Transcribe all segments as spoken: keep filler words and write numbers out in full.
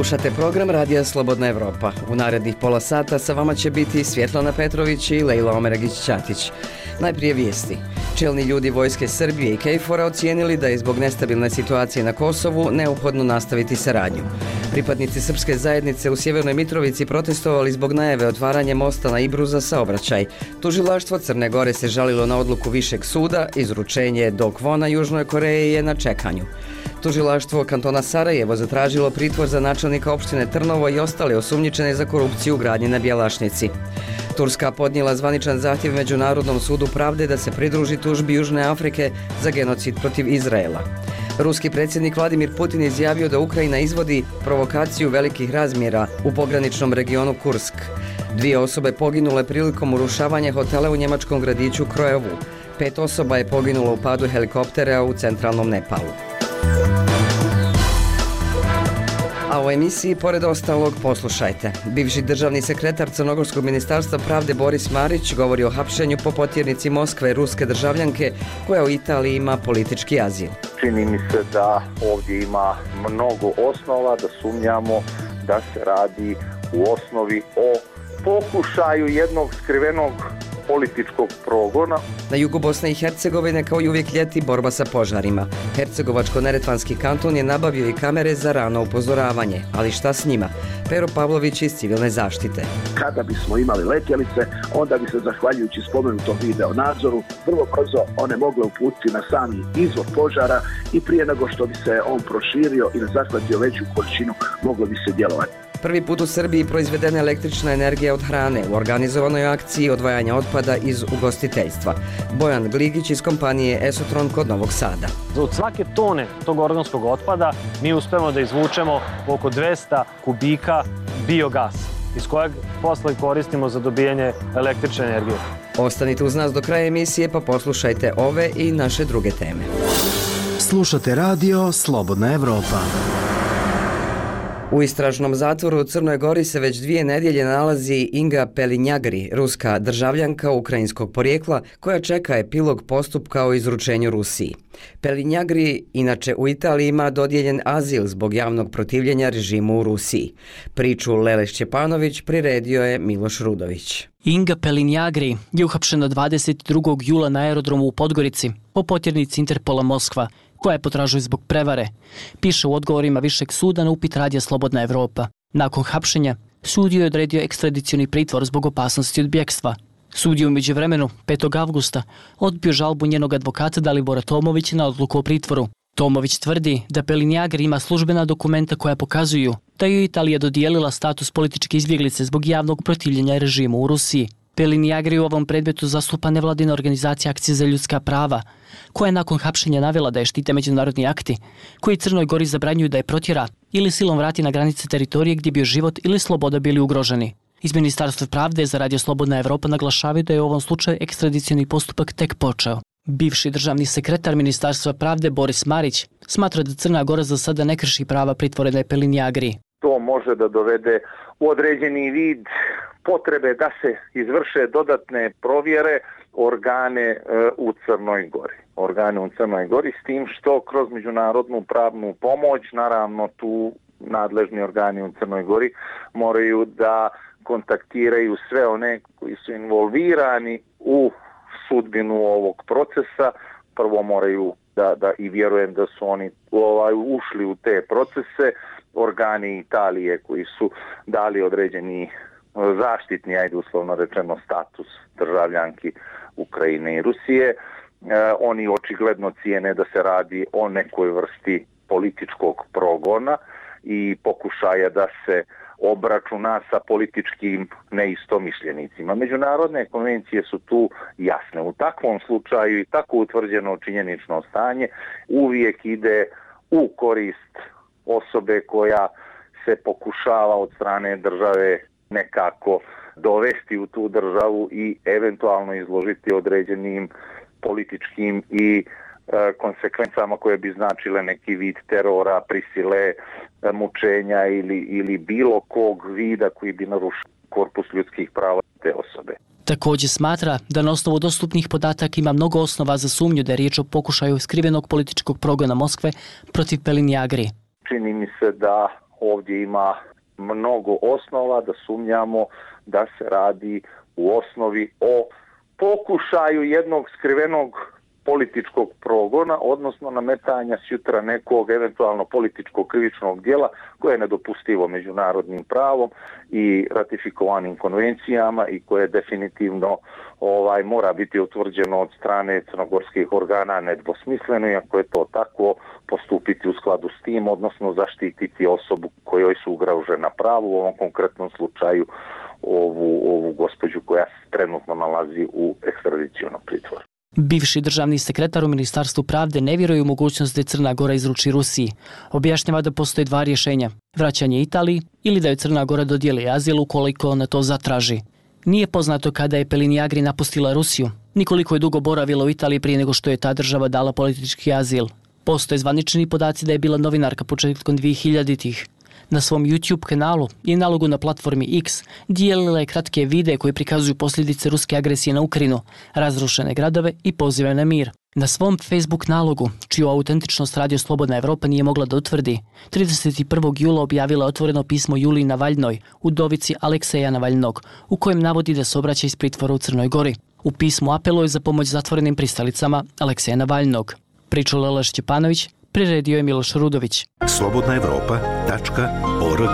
Slušate program Radija Slobodna Evropa. U narednih pola sata sa vama će biti Svjetlana Petrović i Lejla Omeragić-Ćatić. Najprije vijesti. Čelni ljudi Vojske Srbije i KFOR-a ocijenili da je zbog nestabilne situacije na Kosovu neophodno nastaviti saradnju. Pripadnici srpske zajednice u Sjevernoj Mitrovici protestovali zbog najave otvaranja mosta na Ibru za saobraćaj. Tužilaštvo Crne Gore se žalilo na odluku Višeg suda, izručenje Do Kwona Južnoj Koreji je na čekanju. Tužilaštvo kantona Sarajevo zatražilo pritvor za načelnika opštine Trnovo i ostale osumnjičene za korupciju u gradnji na Bjelašnici. Turska podnijela zvaničan zahtjev Međunarodnom sudu pravde da se pridruži tužbi Južne Afrike za genocid protiv Izraela. Ruski predsjednik Vladimir Putin izjavio da Ukrajina izvodi provokaciju velikih razmjera u pograničnom regionu Kursk. Dvije osobe poginule prilikom urušavanja hotela u njemačkom gradiću Krojevu. Pet osoba je poginulo u padu helikoptera u centralnom Nepalu. A u emisiji, pored ostalog, poslušajte. Bivši državni sekretar Crnogorskog ministarstva pravde Boris Marić govori o hapšenju po potjernici Moskve ruske državljanke koja u Italiji ima politički azil. Čini mi se da ovdje ima mnogo osnova da sumnjamo da se radi u osnovi o pokušaju jednog skrivenog političkog progona. Na jugu Bosne i Hercegovine kao i uvijek ljeti borba sa požarima. Hercegovačko-neretvanski kanton je nabavio i kamere za rano upozoravanje, ali šta s njima? Pero Pavlović iz civilne zaštite. Kada bismo imali letjelice, onda bi se zahvaljujući spomenutom video nadzoru vrlo brzo one mogle uputiti na sami izvor požara i prije nego što bi se on proširio ili zahvatio veću količinu moglo bi se djelovati. Prvi put u Srbiji proizvedena električna energija od hrane u organizovanoj akciji odvajanja otpada iz ugostiteljstva. Bojan Gligić iz kompanije Esotron kod Novog Sada. Od svake tone tog organskog otpada mi uspemo da izvučemo oko dvesta kubika biogasa, iz kojeg posle koristimo za dobijanje električne energije. Ostanite uz nas do kraja emisije pa poslušajte ove i naše druge teme. Slušate radio Slobodna Evropa. U istražnom zatvoru u Crnoj Gori se već dvije nedjelje nalazi Inga Pelinjagri, ruska državljanka ukrajinskog porijekla, koja čeka epilog postupka o izručenju Rusiji. Pelinjagri inače u Italiji ima dodijeljen azil zbog javnog protivljenja režimu u Rusiji. Priču Lele Šćepanović priredio je Miloš Rudović. Inga Pelinjagri je uhapšena dvadeset drugog jula na aerodromu u Podgorici po potjernici Interpola Moskva, koja je potražuje zbog prevare, piše u odgovorima Višeg suda na upit Radija Slobodna Evropa. Nakon hapšenja, sud je odredio ekstradicioni pritvor zbog opasnosti od bjekstva. Sud je u međuvremenu, petog avgusta, odbio žalbu njenog advokata Dalibora Tomovića na odluku o pritvoru. Tomović tvrdi da Pelinjagri ima službena dokumenta koja pokazuju da je Italija dodijelila status političke izbjeglice zbog javnog protivljenja režimu u Rusiji. Pelinjagri u ovom predmetu zastupa nevladina organizacija Akcije za ljudska prava, koja je nakon hapšenja navela da je štite međunarodni akti, koji Crnoj Gori zabranjuju da je protjera ili silom vrati na granice teritorije gdje bi život ili sloboda bili ugroženi. Iz Ministarstva pravde za Radio Slobodna Evropa naglašavaju da je u ovom slučaju ekstradicioni postupak tek počeo. Bivši državni sekretar Ministarstva pravde Boris Marić smatra da Crna Gora za sada ne krši prava pritvorene Pelinjagri. To može da dovede u određeni vid potrebe da se izvrše dodatne provjere organe e, u Crnoj Gori. Organe u Crnoj Gori s tim što kroz međunarodnu pravnu pomoć, naravno tu nadležni organi u Crnoj Gori moraju da kontaktiraju sve one koji su involvirani u sudbinu ovog procesa. Prvo moraju da, da i vjerujem da su oni ovaj, ušli u te procese, organi Italije koji su dali određeni zaštitni, ajde uslovno rečeno, status državljanki Ukrajine i Rusije. E, oni očigledno cijene da se radi o nekoj vrsti političkog progona i pokušaja da se obračuna sa političkim neistomišljenicima. Međunarodne konvencije su tu jasne. U takvom slučaju i tako utvrđeno činjenično stanje uvijek ide u korist osobe koja se pokušava od strane države nekako dovesti u tu državu i eventualno izložiti određenim političkim i e, konsekvencama koje bi značile neki vid terora, prisile, e, mučenja ili, ili bilo kog vida koji bi narušio korpus ljudskih prava te osobe. Također smatra da na osnovu dostupnih podataka ima mnogo osnova za sumnju da je riječ o pokušaju skrivenog političkog progona Moskve protiv Pelinjagri. Čini mi se da ovdje ima mnogo osnova da sumnjamo da se radi u osnovi o pokušaju jednog skrivenog političkog progona, odnosno nametanja sutra nekog eventualno političkog krivičnog djela koje je nedopustivo međunarodnim pravom i ratifikovanim konvencijama i koje definitivno ovaj mora biti utvrđeno od strane crnogorskih organa nedvosmisleno, i ako je to tako, postupiti u skladu s tim, odnosno zaštititi osobu kojoj su ugrožena prava, u ovom konkretnom slučaju ovu, ovu gospođu koja se trenutno nalazi u ekstradicionom pritvoru. Bivši državni sekretar u Ministarstvu pravde ne vjeruje u mogućnost da je Crna Gora izruči Rusiji. Objašnjava da postoje dva rješenja: vraćanje Italiji ili da je Crna Gora dodijeli azil ukoliko ona to zatraži. Nije poznato kada je Pelin Agri napustila Rusiju, ni koliko je dugo boravila u Italiji prije nego što je ta država dala politički azil. Postoje zvanični podaci da je bila novinarka početkom dvehiljaditih. Na svom YouTube kanalu i nalogu na platformi X dijelila je kratke videe koji prikazuju posljedice ruske agresije na Ukrajinu, razrušene gradove i pozive na mir. Na svom Facebook nalogu, čiju autentičnost Radio Slobodna Evropa nije mogla da utvrdi, trideset prvog jula objavila otvoreno pismo Juliji Navaljnoj, udovici Alekseja Navaljnog, u kojem navodi da se obraća iz pritvora u Crnoj Gori. U pismu apeluje za pomoć zatvorenim pristalicama Alekseja Navaljnog. Pričao Lela Šćepanović, priredio je Miloš Rudović. slobodna evropa tačka org.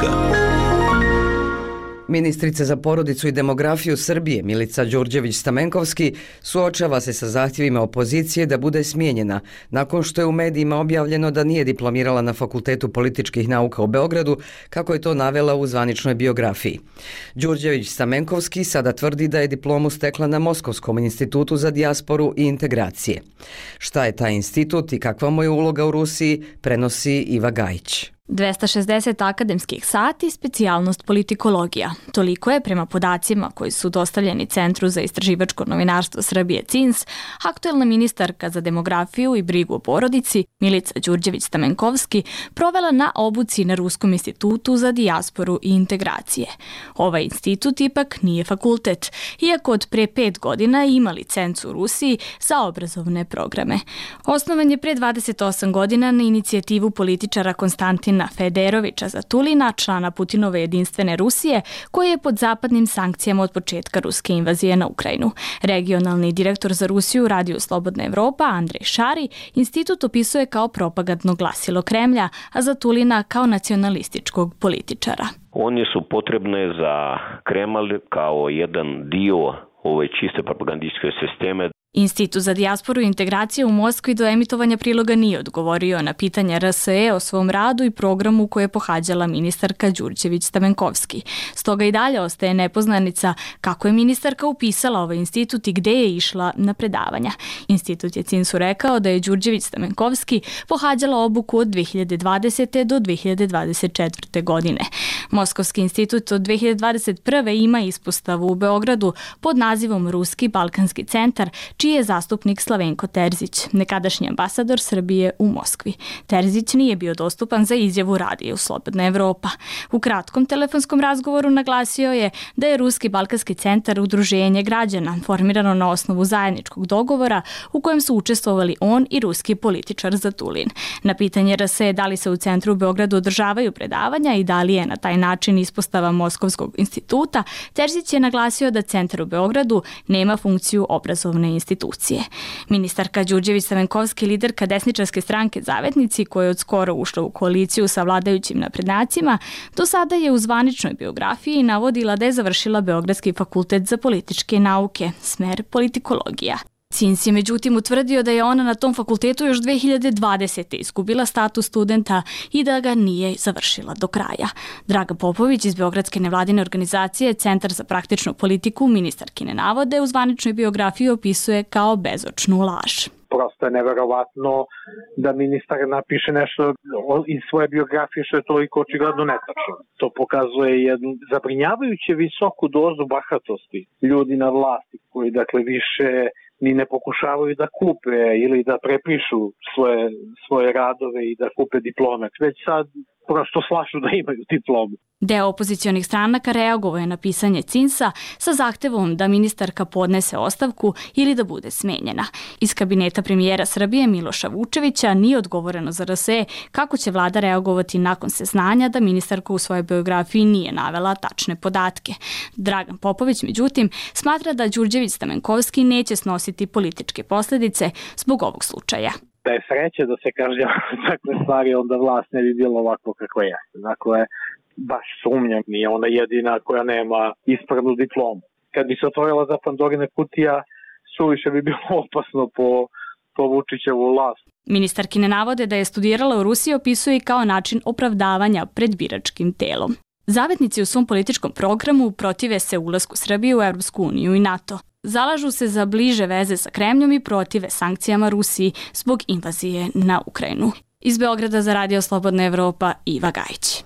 Ministrica za porodicu i demografiju Srbije Milica Đurđević-Stamenkovski suočava se sa zahtjevima opozicije da bude smijenjena nakon što je u medijima objavljeno da nije diplomirala na Fakultetu političkih nauka u Beogradu, kako je to navela u zvaničnoj biografiji. Đurđević-Stamenkovski sada tvrdi da je diplomu stekla na Moskovskom institutu za dijasporu i integracije. Šta je taj institut i kakva mu je uloga u Rusiji, prenosi Iva Gajić. dvesta šezdeset akademskih sati, specijalnost politikologija. Toliko je, prema podacima koji su dostavljeni Centru za istraživačko novinarstvo Srbije C I N S, aktuelna ministarka za demografiju i brigu o porodici Milica Đurđević-Stamenkovski provela na obuci na Ruskom institutu za dijasporu i integracije. Ovaj institut ipak nije fakultet, iako od pre pet godina ima licencu u Rusiji za obrazovne programe. Osnovan je pre dvadeset osam godina na inicijativu političara Konstantina Federovića Zatulina, člana Putinove jedinstvene Rusije, koji je pod zapadnim sankcijama od početka ruske invazije na Ukrajinu. Regionalni direktor za Rusiju Radio Slobodna Evropa Andrej Šari institut opisuje kao propagandno glasilo Kremlja, a Zatulina kao nacionalističkog političara. Oni su potrebne za Kreml kao jedan dio ove čiste propagandističke sisteme. Institut za dijasporu i integraciju u Moskvi do emitovanja priloga nije odgovorio na pitanja R S E o svom radu i programu koje je pohađala ministarka Đurđević-Stamenkovski. Stoga i dalje ostaje nepoznanica kako je ministarka upisala ovaj institut i gde je išla na predavanja. Institut je C I N S-u rekao da je Đurđević-Stamenkovski pohađala obuku od dve hiljade dvadesete. do dve hiljade dvadeset četvrte. godine. Moskovski institut od dve hiljade dvadeset prve. ima ispostavu u Beogradu pod nazivom Ruski Balkanski centar, čiji je zastupnik Slavenko Terzić, nekadašnji ambasador Srbije u Moskvi. Terzić nije bio dostupan za izjavu Radiju Slobodna Evropa. U kratkom telefonskom razgovoru naglasio je da je Ruski Balkanski centar udruženje građana, formirano na osnovu zajedničkog dogovora u kojem su učestvovali on i ruski političar Zatulin. Na pitanje R S E da li se u centru u Beogradu održavaju predavanja i da li je na taj način ispostava Moskovskog instituta, Terzić je naglasio da centar u Beogradu nema funkciju obrazovne institucije. Ministarka Đurđević-Stamenkovski, liderka desničarske stranke Zavetnici, koja je od skoro ušla u koaliciju sa vladajućim naprednjacima, do sada je u zvaničnoj biografiji navodila da je završila Beogradski fakultet za političke nauke, smer politikologija. C I N S je međutim utvrdio da je ona na tom fakultetu još dve hiljade dvadesete. izgubila status studenta i da ga nije završila do kraja. Draga Popović iz Beogradske nevladine organizacije Centar za praktičnu politiku ministarkine navode u zvaničnoj biografiji opisuje kao bezočnu laž. Prosto je neverovatno da ministar napiše nešto iz svoje biografije što je toliko očigledno netačno. To pokazuje jednu zabrinjavajuće visoku dozu bahatosti ljudi na vlasti koji dakle više ni ne pokušavaju da kupe ili da prepišu svoje, svoje radove i da kupe diplome. Već sad prosto slažu da imaju diplomu. Deo opozicionih stranaka reagovao je na pisanje C I N S-a sa zahtevom da ministarka podnese ostavku ili da bude smenjena. Iz kabineta premijera Srbije Miloša Vučevića nije odgovoreno za R S E kako će vlada reagovati nakon saznanja da ministarka u svojoj biografiji nije navela tačne podatke. Dragan Popović, međutim, smatra da Đurđević-Stamenkovski neće snositi političke posljedice zbog ovog slučaja. Da je sreće da se kažnjava takve stvari, onda vlast ne bi bilo ovako kako je. Dakle, baš sumnjam, nije ona jedina koja nema ispravnu diplomu. Kad bi se otvorila za Pandorina kutija, suviše bi bilo opasno po, po Vučićevu vlast. Ministarkine navode da je studirala u Rusiji opisuje kao način opravdavanja pred biračkim telom. Zavetnici u svom političkom programu protive se ulasku Srbije u Evropsku uniju i NATO. Zalažu se za bliže veze sa Kremljom i protive sankcijama Rusiji zbog invazije na Ukrajinu. Iz Beograda za Radio Slobodna Evropa, Iva Gajić.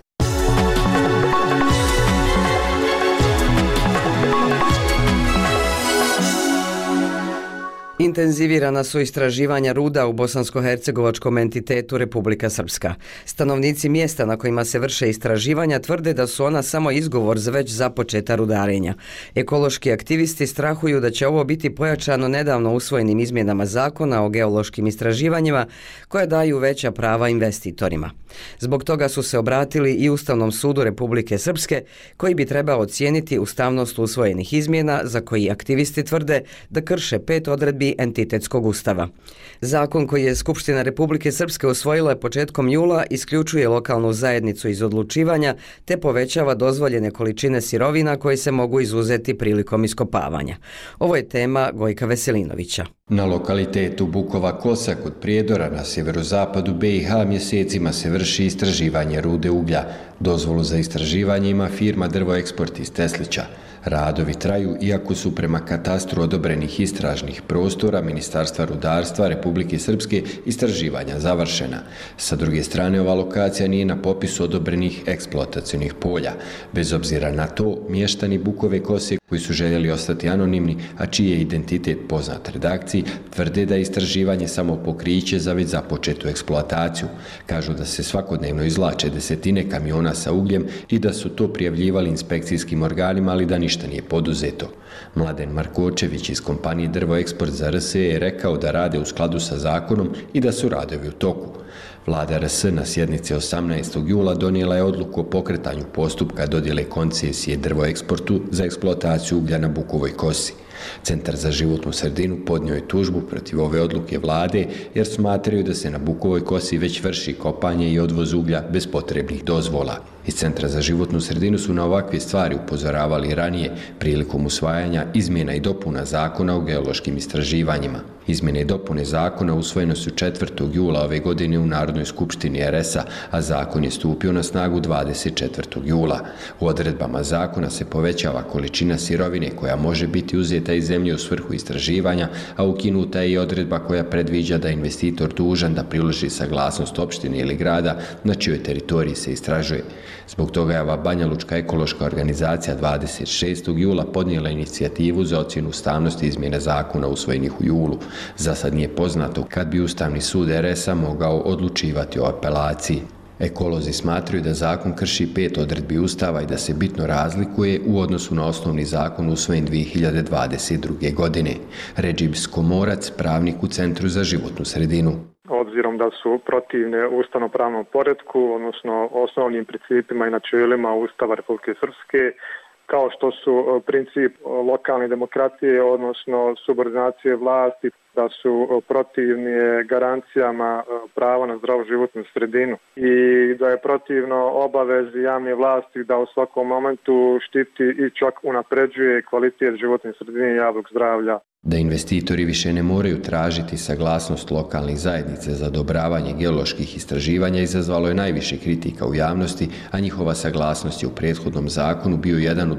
Intenzivirana su istraživanja ruda u bosansko-hercegovačkom entitetu Republika Srpska. Stanovnici mjesta na kojima se vrše istraživanja tvrde da su ona samo izgovor za već započeta rudarenja. Ekološki aktivisti strahuju da će ovo biti pojačano nedavno usvojenim izmjenama zakona o geološkim istraživanjima koje daju veća prava investitorima. Zbog toga su se obratili i Ustavnom sudu Republike Srpske, koji bi trebao ocijeniti ustavnost usvojenih izmjena za koji aktivisti tvrde da krše pet odredbi entitetskog ustava. Zakon koji je Skupština Republike Srpske usvojila početkom jula isključuje lokalnu zajednicu iz odlučivanja te povećava dozvoljene količine sirovina koje se mogu izuzeti prilikom iskopavanja. Ovo je tema Gojka Veselinovića. Na lokalitetu Bukova Kosa kod Prijedora na sjeverozapadu B i H mjesecima se vrši istraživanje rude uglja. Dozvolu za istraživanje ima firma Drvoeksport iz Teslića. Radovi traju iako su prema katastru odobrenih istražnih prostora Ministarstva rudarstva Republike Srpske istraživanja završena. Sa druge strane, ova lokacija nije na popisu odobrenih eksploatacionih polja. Bez obzira na to, mještani Bukove Kose koji su željeli ostati anonimni, a čiji je identitet poznat redakciji, tvrde da je istraživanje samo pokriće za već započetu eksploataciju. Kažu da se svakodnevno izvlače desetine kamiona sa ugljem i da su to prijavljivali inspekcijskim organima, ali da ništa nije poduzeto. Mladen Markočević iz kompanije Drvoeksport za R S E je rekao da rade u skladu sa zakonom i da su radovi u toku. Vlada R S na sjednici osamnaestog jula donijela je odluku o pokretanju postupka dodjele koncesije Drvoeksportu za eksploataciju uglja na Bukovoj Kosi. Centar za životnu sredinu podnio je tužbu protiv ove odluke vlade jer smatraju da se na Bukovoj Kosi već vrši kopanje i odvoz uglja bez potrebnih dozvola. Iz Centra za životnu sredinu su na ovakve stvari upozoravali ranije prilikom usvajanja izmjena i dopuna zakona o geološkim istraživanjima. Izmjene i dopune zakona usvojene su četvrtog jula ove godine u Narodnoj skupštini R S-a, a zakon je stupio na snagu dvadeset četvrtog jula. U odredbama zakona se povećava količina sirovine koja može biti uzeta iz zemlje u svrhu istraživanja, a ukinuta je i odredba koja predviđa da investitor dužan da priloži saglasnost opštine ili grada na čijoj teritoriji se istražuje. Zbog toga je ova Banjalučka ekološka organizacija dvadeset šestog jula podnijela inicijativu za ocjenu ustavnosti izmjene zakona usvojenih u julu. Za sad nije poznato kad bi Ustavni sud R S-a mogao odlučivati o apelaciji. Ekolozi smatraju da zakon krši pet odredbi Ustava i da se bitno razlikuje u odnosu na osnovni zakon usvojen dvije hiljade dvadeset druge. godine. Redžib Skomorac, pravnik u Centru za životnu sredinu. Obzirom da su protivne ustavno-pravnom poretku, odnosno osnovnim principima i načelima Ustava Republike Srpske, kao što su princip lokalne demokratije, odnosno subordinacije vlasti, da su protivni garancijama prava na zdravu životnu sredinu i da je protivno obavezi javne vlasti da u svakom momentu štiti i čak unapređuje kvalitet životne sredine i javnog zdravlja. Da investitori više ne moraju tražiti saglasnost lokalnih zajednice za odobravanje geoloških istraživanja izazvalo je najviše kritika u javnosti, a njihova saglasnost je u prethodnom zakonu bio jedan od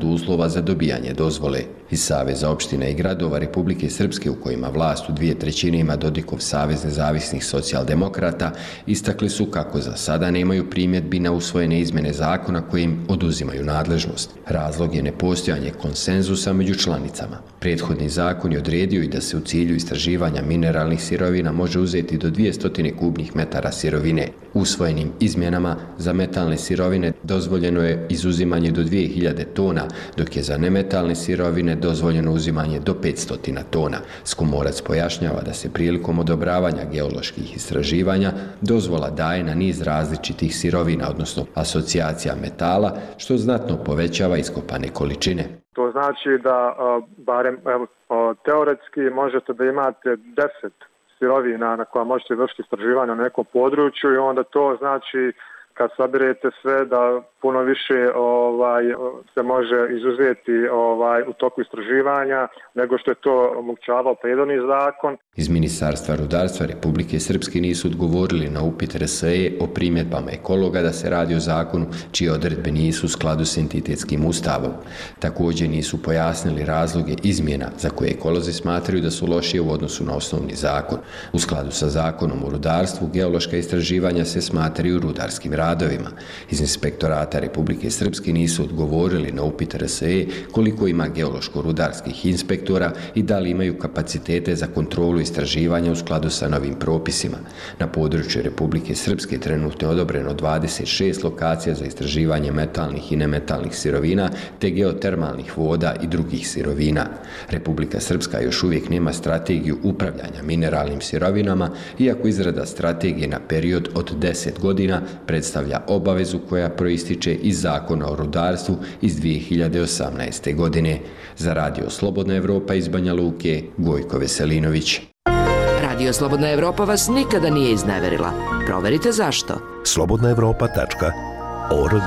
od uslova za dobijanje dozvole. Iz Saveza opština i gradova Republike Srpske, u kojima vlast u dvije trećine ima Dodikov Savez nezavisnih socijaldemokrata, istakli su kako za sada nemaju primjedbi na usvojene izmjene zakona koje im oduzimaju nadležnost. Razlog je nepostojanje konsenzusa među članicama. Prethodni zakon je odredio i da se u cilju istraživanja mineralnih sirovina može uzeti do dvjesto kubnih metara sirovine. Usvojenim izmjenama za metalne sirovine dozvoljeno je izuzimanje do dvije hiljade tona, dok je za nemetalne sirovine dozvoljeno uzimanje do petsto tona. Skumorac pojašnjava da se prilikom odobravanja geoloških istraživanja dozvola daje na niz različitih sirovina, odnosno asocijacija metala, što znatno povećava iskopane količine. To znači da barem evo, teoretski možete da imate deset sirovina na koja možete vršiti istraživanje na nekom području i onda to znači kad sabirete sve da puno više ovaj, se može izuzeti ovaj, u toku istraživanja nego što je to omogućavao prethodni zakon. Iz Ministarstva rudarstva Republike Srpske nisu odgovorili na upit R S E o primjedbama ekologa da se radi o zakonu čije odredbe nisu u skladu s entitetskim ustavom. Također nisu pojasnili razloge izmjena za koje ekolozi smatraju da su lošije u odnosu na osnovni zakon. U skladu sa zakonom o rudarstvu, geološka istraživanja se smatraju rudarskim radovima. Iz inspektorata Republike Srpske nisu odgovorili na upit R S E koliko ima geološko-rudarskih inspektora i da li imaju kapacitete za kontrolu istraživanja u skladu sa novim propisima. Na području Republike Srpske trenutno je odobreno dvadeset šest lokacija za istraživanje metalnih i nemetalnih sirovina te geotermalnih voda i drugih sirovina. Republika Srpska još uvijek nema strategiju upravljanja mineralnim sirovinama, iako izrada strategije na period od deset godina predstavlja obavezu koja proističe iz Zakona o rudarstvu iz dvije hiljade osamnaeste. godine. Za Radio Slobodna Evropa iz Banja Luke, Gojko Veselinović. Radio Slobodna Evropa vas nikada nije izneverila. Proverite zašto. slobodna evropa tačka org.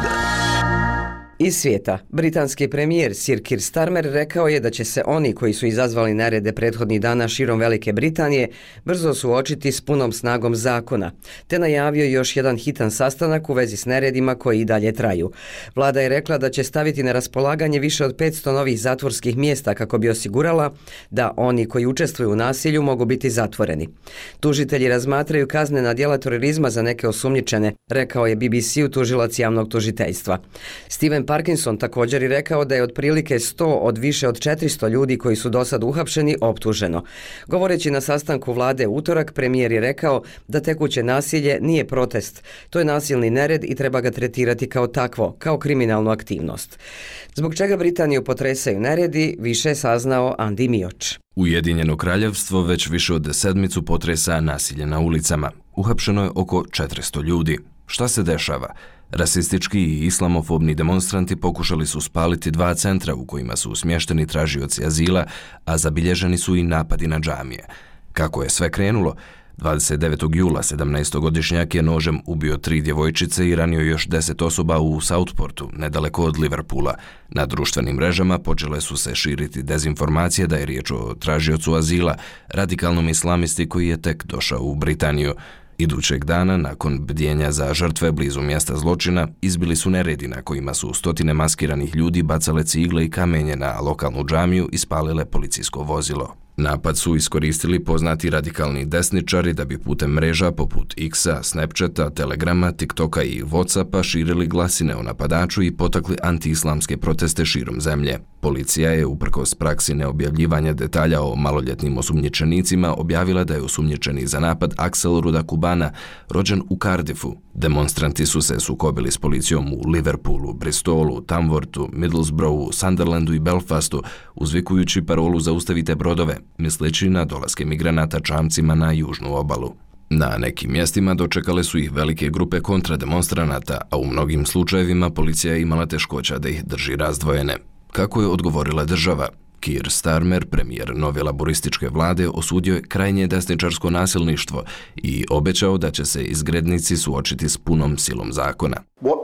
Iz svijeta, britanski premijer Sir Keir Starmer rekao je da će se oni koji su izazvali nerede prethodnih dana širom Velike Britanije brzo suočiti s punom snagom zakona, te najavio još jedan hitan sastanak u vezi s neredima koji i dalje traju. Vlada je rekla da će staviti na raspolaganje više od petsto novih zatvorskih mjesta kako bi osigurala da oni koji učestvuju u nasilju mogu biti zatvoreni. Tužitelji razmatraju kaznena djela terorizma za neke osumnjičene, rekao je B B C-u tužilac javnog tužiteljstva. Steven Parkinson također je rekao da je otprilike sto od više od četiristo ljudi koji su do sad uhapšeni optuženo. Govoreći na sastanku vlade utorak, premijer je rekao da tekuće nasilje nije protest. To je nasilni nered i treba ga tretirati kao takvo, kao kriminalnu aktivnost. Zbog čega Britaniju potresaju neredi, više saznao Andi Mioč. Ujedinjeno kraljevstvo već više od sedmicu potresa nasilje na ulicama. Uhapšeno je oko četiristo ljudi. Šta se dešava? Rasistički i islamofobni demonstranti pokušali su spaliti dva centra u kojima su smješteni tražioci azila, a zabilježeni su i napadi na džamije. Kako je sve krenulo? dvadeset devetog jula sedamnaestogodišnjak je nožem ubio tri djevojčice i ranio još deset osoba u Southportu, nedaleko od Liverpoola. Na društvenim mrežama počele su se širiti dezinformacije da je riječ o tražiocu azila, radikalnom islamisti koji je tek došao u Britaniju. Idućeg dana, nakon bdjenja za žrtve blizu mjesta zločina, izbili su neredi na kojima su stotine maskiranih ljudi bacale cigle i kamenje na lokalnu džamiju i spalile policijsko vozilo. Napad su iskoristili poznati radikalni desničari da bi putem mreža poput X-a, Snapchata, Telegrama, TikToka i Whatsappa širili glasine o napadaču i potakli anti-islamske proteste širom zemlje. Policija je, uprkos praksi neobjavljivanja detalja o maloljetnim osumnjičenicima, objavila da je osumnjičeni za napad Axel Rudakubana, rođen u Cardiffu. Demonstranti su se sukobili s policijom u Liverpoolu, Bristolu, Tamworthu, Middlesbroughu, Sunderlandu i Belfastu, uzvikujući parolu zaustavite brodove, misleći na dolaske migranata čamcima na južnu obalu. Na nekim mjestima dočekale su ih velike grupe kontrademonstranata, a u mnogim slučajevima policija je imala teškoća da ih drži razdvojene. Kako je odgovorila država? Keir Starmer, premijer nove laborističke vlade, osudio je krajnje desničarsko nasilništvo i obećao da će se izgrednici suočiti s punom silom zakona.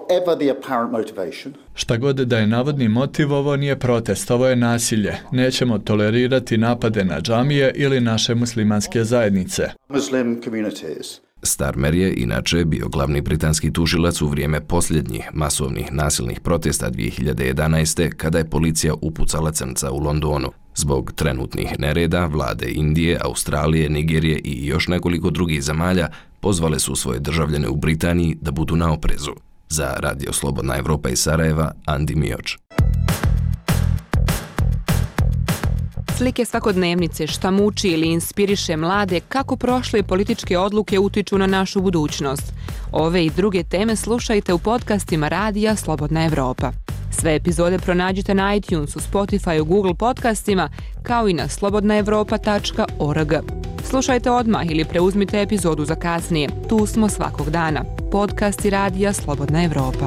Šta god da je navodni motiv, ovo nije protest, ovo je nasilje. Nećemo tolerirati napade na džamije ili naše muslimanske zajednice. Starmer je inače bio glavni britanski tužilac u vrijeme posljednjih masovnih nasilnih protesta dvije hiljade jedanaeste. kada je policija upucala crnca u Londonu. Zbog trenutnih nereda, vlade Indije, Australije, Nigerije i još nekoliko drugih zemalja pozvale su svoje državljane u Britaniji da budu na oprezu. Za Radio Slobodna Evropa iz Sarajeva, Andi Mioč. Slike svakodnevnice, šta muči ili inspiriše mlade, kako prošle političke odluke utiču na našu budućnost. Ove i druge teme slušajte u podcastima Radija Slobodna Evropa. Sve epizode pronađite na iTunesu, Spotify, Google podcastima, kao i na slobodna evropa tačka org. Slušajte odmah ili preuzmite epizodu za kasnije. Tu smo svakog dana. Podcasti Radija Slobodna Evropa.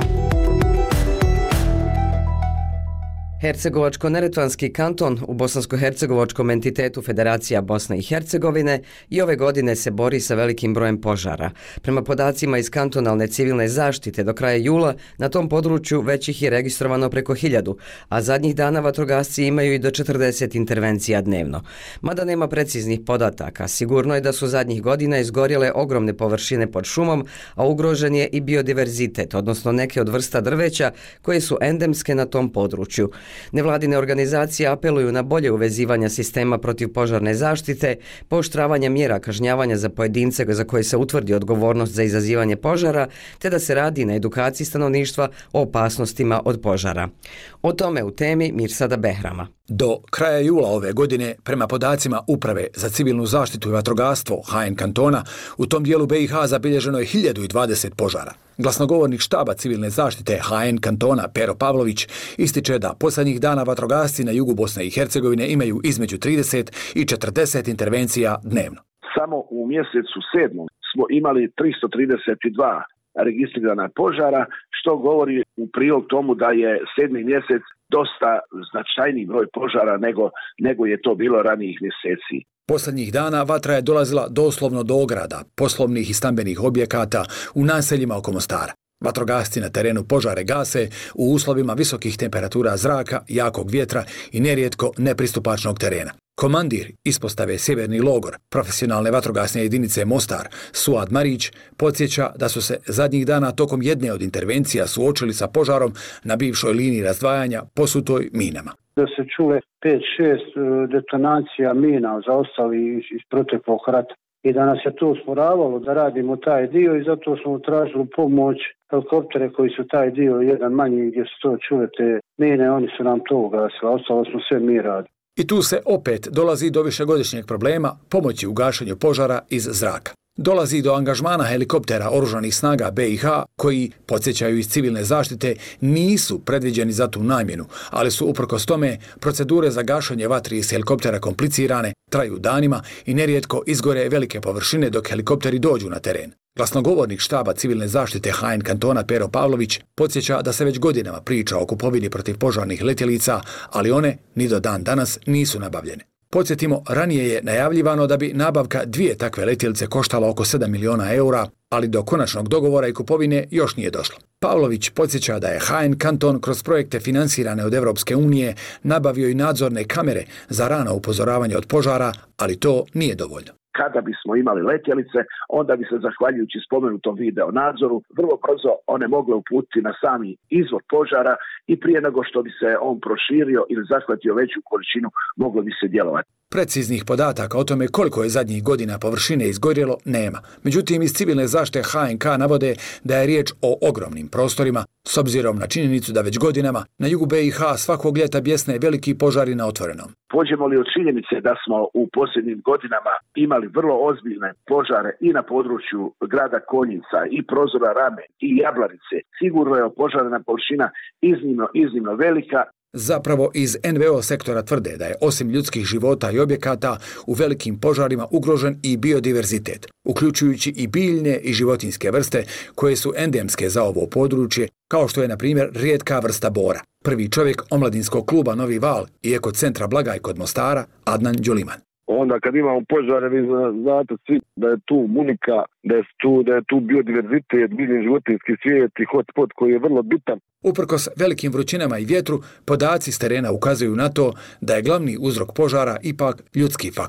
Hercegovačko-neretvanski kanton u bosansko-hercegovačkom entitetu Federacija Bosne i Hercegovine i ove godine se bori sa velikim brojem požara. Prema podacima iz kantonalne civilne zaštite do kraja jula na tom području već ih je registrovano preko hiljadu, a zadnjih dana vatrogasci imaju i do četrdeset intervencija dnevno. Mada nema preciznih podataka, sigurno je da su zadnjih godina izgorjele ogromne površine pod šumom, a ugrožen je i biodiverzitet, odnosno neke od vrsta drveća koje su endemske na tom području. Nevladine organizacije apeluju na bolje uvezivanja sistema protivpožarne zaštite, pooštravanje mjera kažnjavanja za pojedince za koje se utvrdi odgovornost za izazivanje požara, te da se radi na edukaciji stanovništva o opasnostima od požara. O tome u temi Mirsada Behrama. Do kraja jula ove godine, prema podacima Uprave za civilnu zaštitu i vatrogastvo H N kantona, u tom dijelu B i H zabilježeno je hiljadu dvadeset požara. Glasnogovornik štaba civilne zaštite H N kantona Pero Pavlović ističe da posljednjih dana vatrogasci na jugu Bosne i Hercegovine imaju između trideset i četrdeset intervencija dnevno. Samo u mjesecu sedmom smo imali tristo trideset dva registrirana požara, što govori u prilog tomu da je sedmi mjesec dosta značajniji broj požara nego, nego je to bilo ranijih mjeseci. Posljednjih dana vatra je dolazila doslovno do ograda, poslovnih i stambenih objekata u naseljima oko Mostara. Vatrogasci na terenu požare gase u uslovima visokih temperatura zraka, jakog vjetra i nerijetko nepristupačnog terena. Komandir ispostave Sjeverni logor profesionalne vatrogasne jedinice Mostar, Suad Marić, podsjeća da su se zadnjih dana tokom jedne od intervencija suočili sa požarom na bivšoj liniji razdvajanja posutoj minama. Da se čule pet šest detonacija mina zaostali iz, iz proteklog rata. I da nas je to usporavalo da radimo taj dio i zato smo tražili pomoć helikoptere koji su taj dio jedan manji gdje su to čule te mine, oni su nam to ugasili, ostalo smo sve mi radili. I tu se opet dolazi do višegodišnjeg problema pomoći u gašenju požara iz zraka. Dolazi do angažmana helikoptera oružanih snaga B i H koji, podsjećaju iz civilne zaštite, nisu predviđeni za tu namjenu, ali su uprkos tome procedure za gašenje vatri iz helikoptera komplicirane, traju danima i nerijetko izgore velike površine dok helikopteri dođu na teren. Glasnogovornik štaba civilne zaštite H N kantona Pero Pavlović podsjeća da se već godinama priča o kupovini protivpožarnih letjelica, ali one ni do dan danas nisu nabavljene. Podsjetimo, ranije je najavljivano da bi nabavka dvije takve letjelice koštala oko sedam miliona eura, ali do konačnog dogovora i kupovine još nije došlo. Pavlović podsjeća da je H N kanton kroz projekte finansirane od Evropske unije nabavio i nadzorne kamere za rano upozoravanje od požara, ali to nije dovoljno. Kada bismo imali letjelice, onda bi se, zahvaljujući spomenutom video nadzoru, vrlo brzo one mogle uputiti na sami izvor požara i prije nego što bi se on proširio ili zahvatio veću količinu, moglo bi se djelovati. Preciznih podataka o tome koliko je zadnjih godina površine izgorjelo nema. Međutim, iz civilne zaštite H N K navode da je riječ o ogromnim prostorima, s obzirom na činjenicu da već godinama na jugu B i H svakog ljeta bjesne veliki požari na otvorenom. Pođemo li od činjenice da smo u posljednjim godinama imali vrlo ozbiljne požare i na području grada Konjica i Prozora Rame i Jablanice, sigurno je opožarena površina iznimno, iznimno velika. Zapravo iz N V O sektora tvrde da je osim ljudskih života i objekata u velikim požarima ugrožen i biodiverzitet, uključujući i biljne i životinjske vrste koje su endemske za ovo područje, kao što je na primjer rijetka vrsta bora. Prvi čovjek omladinskog kluba Novi Val i ekocentra Blagaj kod Mostara, Adnan Đuliman. Onda kad imamo požare, vi znate svi da je tu munika, da je tu, da je tu biodiverzitet, biljni životinjski svijet i hotspot koji je vrlo bitan. Uprkos velikim vrućinama i vjetru, podaci s terena ukazuju na to da je glavni uzrok požara ipak ljudski faktor.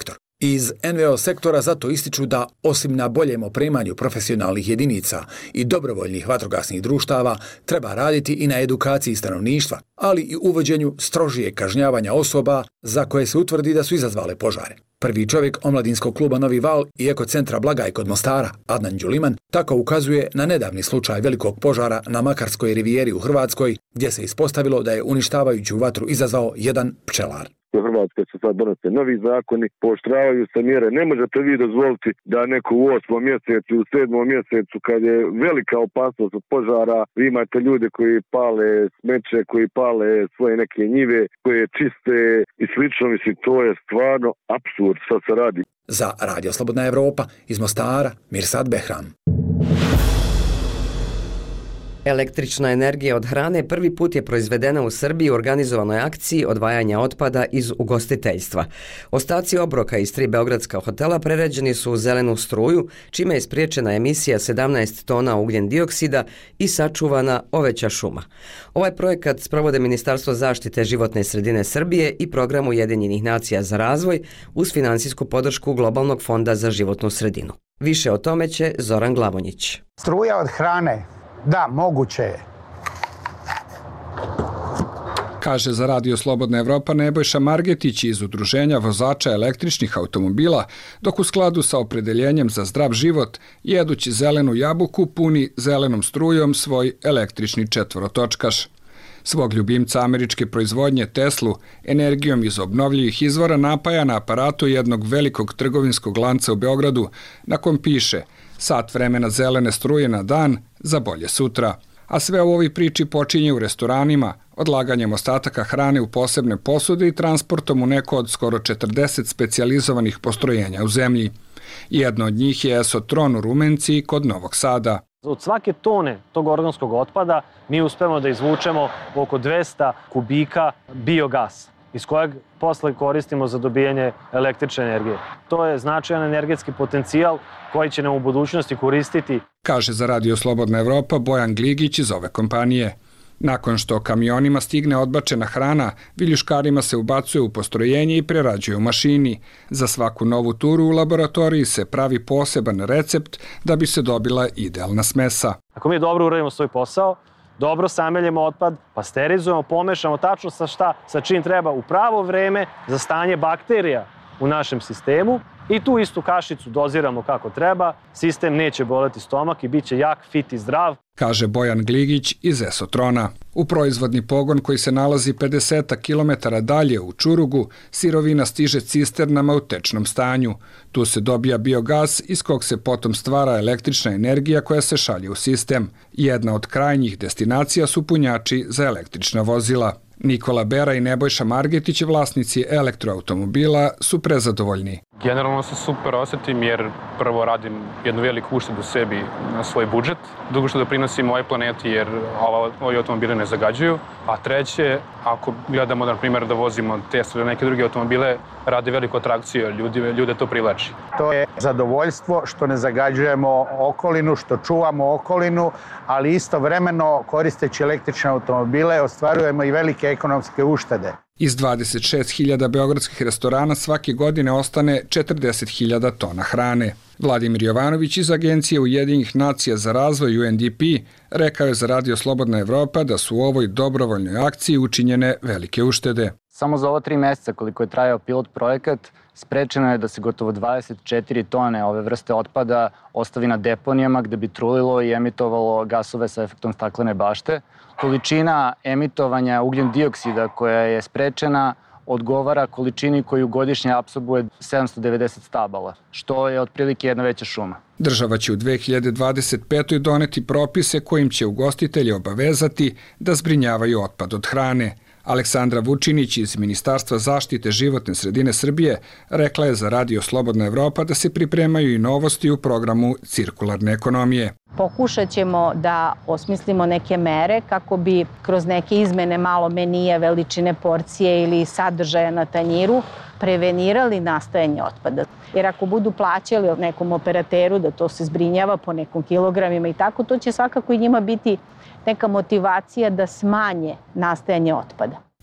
Iz en ve o sektora zato ističu da, osim na boljem opremanju profesionalnih jedinica i dobrovoljnih vatrogasnih društava, treba raditi i na edukaciji stanovništva, ali i uvođenju strožije kažnjavanja osoba za koje se utvrdi da su izazvale požare. Prvi čovjek omladinskog kluba Novi Val i ekocentra Blagaj kod Mostara, Adnan Đuliman, tako ukazuje na nedavni slučaj velikog požara na Makarskoj rivijeri u Hrvatskoj, gdje se ispostavilo da je uništavajuću vatru izazvao jedan pčelar. U Hrvatskoj se sad donose novi zakoni, pooštravaju se mjere. Ne možete vi dozvoliti da neko u osmom mjesecu, u sedmom mjesecu, kad je velika opasnost od požara, vi imate ljude koji pale smeće, koji pale svoje neke njive, koje čiste i slično. Mislim, to je stvarno apsurd što se radi. Za Radio Slobodna Evropa iz Mostara, Mirsad Behram. Električna energija od hrane prvi put je proizvedena u Srbiji u organizovanoj akciji odvajanja otpada iz ugostiteljstva. Ostaci obroka iz tri beogradska hotela prerađeni su u zelenu struju, čime je spriječena emisija sedamnaest tona ugljen dioksida i sačuvana oveća šuma. Ovaj projekat sprovode Ministarstvo zaštite životne sredine Srbije i Program Ujedinjenih nacija za razvoj uz finansijsku podršku Globalnog fonda za životnu sredinu. Više o tome će Zoran Glavonjić. Struja od hrane. Da, moguće je. Kaže za Radio Slobodna Evropa Nebojša Margetić iz Udruženja vozača električnih automobila, dok u skladu sa opredeljenjem za zdrav život, jedući zelenu jabuku, puni zelenom strujom svoj električni četvorotočkaš. Svog ljubimca američke proizvodnje Teslu energijom iz obnovljivih izvora napaja na aparatu jednog velikog trgovinskog lanca u Beogradu, na kom piše sat vremena zelene struje na dan za bolje sutra. A sve u ovoj priči počinje u restoranima, odlaganjem ostataka hrane u posebne posude i transportom u neko od skoro četrdeset specijalizovanih postrojenja u zemlji. Jedno od njih je Esotron u Rumenci kod Novog Sada. Od svake tone tog organskog otpada mi uspemo da izvučemo oko dvesta kubika biogasa, iz kojeg posle koristimo za dobijanje električne energije. To je značajan energetski potencijal koji će nam u budućnosti koristiti. Kaže za Radio Slobodna Evropa Bojan Gligić iz ove kompanije. Nakon što kamionima stigne odbačena hrana, viljuškarima se ubacuje u postrojenje i prerađuje u mašini. Za svaku novu turu u laboratoriji se pravi poseban recept da bi se dobila idealna smesa. Ako mi dobro uradimo svoj posao, dobro sameljemo otpad, pasterizujemo, pomešamo tačno sa šta, sa čim treba u pravo vreme za stanje bakterija u našem sistemu i tu istu kašicu doziramo kako treba, sistem neće boleti stomak i bit će jak, fit i zdrav. Kaže Bojan Gligić iz Esotrona. U proizvodni pogon koji se nalazi pedeset kilometara dalje u Čurugu, sirovina stiže cisternama u tečnom stanju. Tu se dobija biogas iz kog se potom stvara električna energija koja se šalje u sistem. Jedna od krajnjih destinacija su punjači za električna vozila. Nikola Bera i Nebojša Margetić, vlasnici elektroautomobila, su prezadovoljni. Generalno se super osjetim jer prvo radim jednu veliku uštedu sebi na svoj budžet, drugo što doprinosim ovoj planeti jer ovi automobile ne zagađuju, a treće, ako gledamo na primjer da vozimo Tesla ili neke druge automobile, rade veliku atrakciju, ljudi, ljude to privlači. To je zadovoljstvo što ne zagađujemo okolinu, što čuvamo okolinu, ali istovremeno koristeći električne automobile ostvarujemo i velike ekonomske uštede. Iz dvadeset šest hiljada beogradskih restorana svake godine ostane četrdeset hiljada tona hrane. Vladimir Jovanović iz Agencije Ujedinjenih nacija za razvoj U N D P rekao je za Radio Slobodna Evropa da su u ovoj dobrovoljnoj akciji učinjene velike uštede. Samo za ova tri mjeseca koliko je trajao pilot projekat, sprečeno je da se gotovo dvadeset četiri tone ove vrste otpada ostavi na deponijama gde bi trulilo i emitovalo gasove sa efektom staklene bašte. Količina emitovanja ugljen dioksida koja je sprečena odgovara količini koju godišnje apsorbuje sedamsto devedeset stabala, što je otprilike jedna veća šuma. Država će u dve hiljade dvadeset petoj doneti propise kojim će ugostitelji obavezati da zbrinjavaju otpad od hrane. Aleksandra Vučinić iz Ministarstva zaštite životne sredine Srbije rekla je za Radio Slobodna Evropa da se pripremaju i novosti u programu cirkularne ekonomije. Pokušat ćemo da osmislimo neke mere kako bi kroz neke izmene malo menije, veličine porcije ili sadržaja na tanjiru prevenirali nastajanje otpada. Jer ako budu plaćali nekom operateru da to se zbrinjava po nekom kilogramima i tako, to će svakako i njima biti neka motivacija da smanje nastajanje otpada.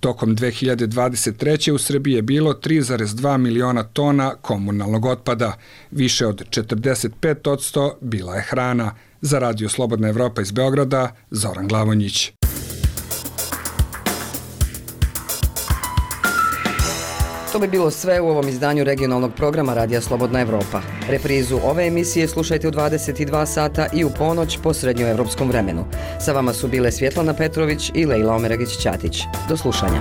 Tokom dve hiljade dvadeset treće. u Srbiji je bilo tri zarez dva miliona tona komunalnog otpada. Više od četrdeset pet posto bila je hrana. Za Radio Slobodna Evropa iz Beograda, Zoran Glavonjić. To bi bilo sve u ovom izdanju regionalnog programa Radija Slobodna Evropa. Reprizu ove emisije slušajte u dvadeset dva sata i u ponoć po srednjoevropskom vremenu. Sa vama su bile Svjetlana Petrović i Lejla Omeragić-Ćatić. Do slušanja.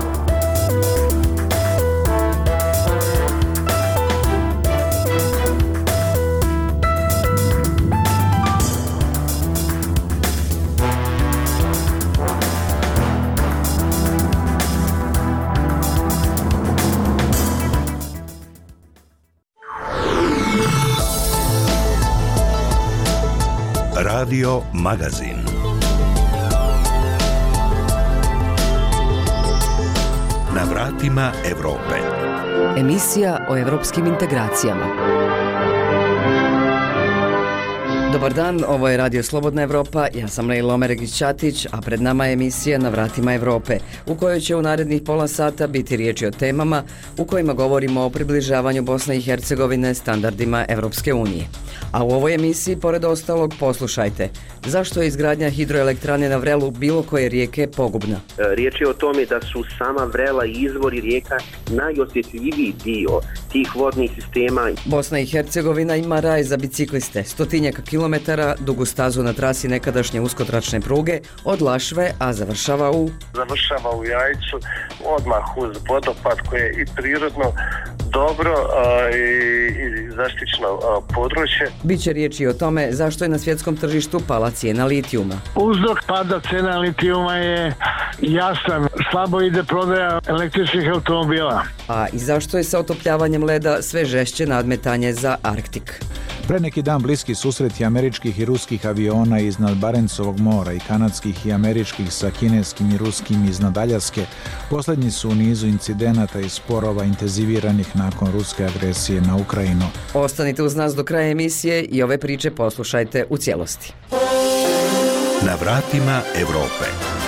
Radio Magazin. Na vratima Evrope. Emisija o evropskim integracijama. Dobar dan, ovo je Radio Slobodna Evropa, ja sam Lejla Omeragić-Ćatić, a pred nama je emisija Na vratima Evrope, u kojoj će u narednih pola sata biti riječi o temama u kojima govorimo o približavanju Bosne i Hercegovine standardima Evropske unije. A u ovoj emisiji, pored ostalog, poslušajte, zašto je izgradnja hidroelektrane na vrelu bilo koje rijeke pogubna? Riječ je o tome da su sama vrela i izvori rijeka najosjetljiviji dio tih vodnih sistema. Bosna i Hercegovina ima raj za bicikliste, stotinjaka kilometara, dugu stazu na trasi nekadašnje uskotračne pruge, od Lašve, a završava u... Završava u Jajcu, odmah uz vodopad koje je i prirodno dobro a, i, i zaštićeno a, područje. Biće riječi o tome zašto je na svjetskom tržištu pala cijena litijuma. Uzrok pada cena litijuma je jasan, slabo ide prodaja električnih automobila. A i zašto je sa otopljavanjem leda sve žešće nadmetanje za Arktik? Pre neki dan bliski susreti američkih i ruskih aviona iznad Barencovog mora i kanadskih i američkih sa kineskim i ruskim iznad Aljaske posljednji su u nizu incidenata i sporova intenziviranih nakon ruske agresije na Ukrajinu. Ostanite uz nas do kraja emisije i ove priče poslušajte u cijelosti. Na vratima Evrope.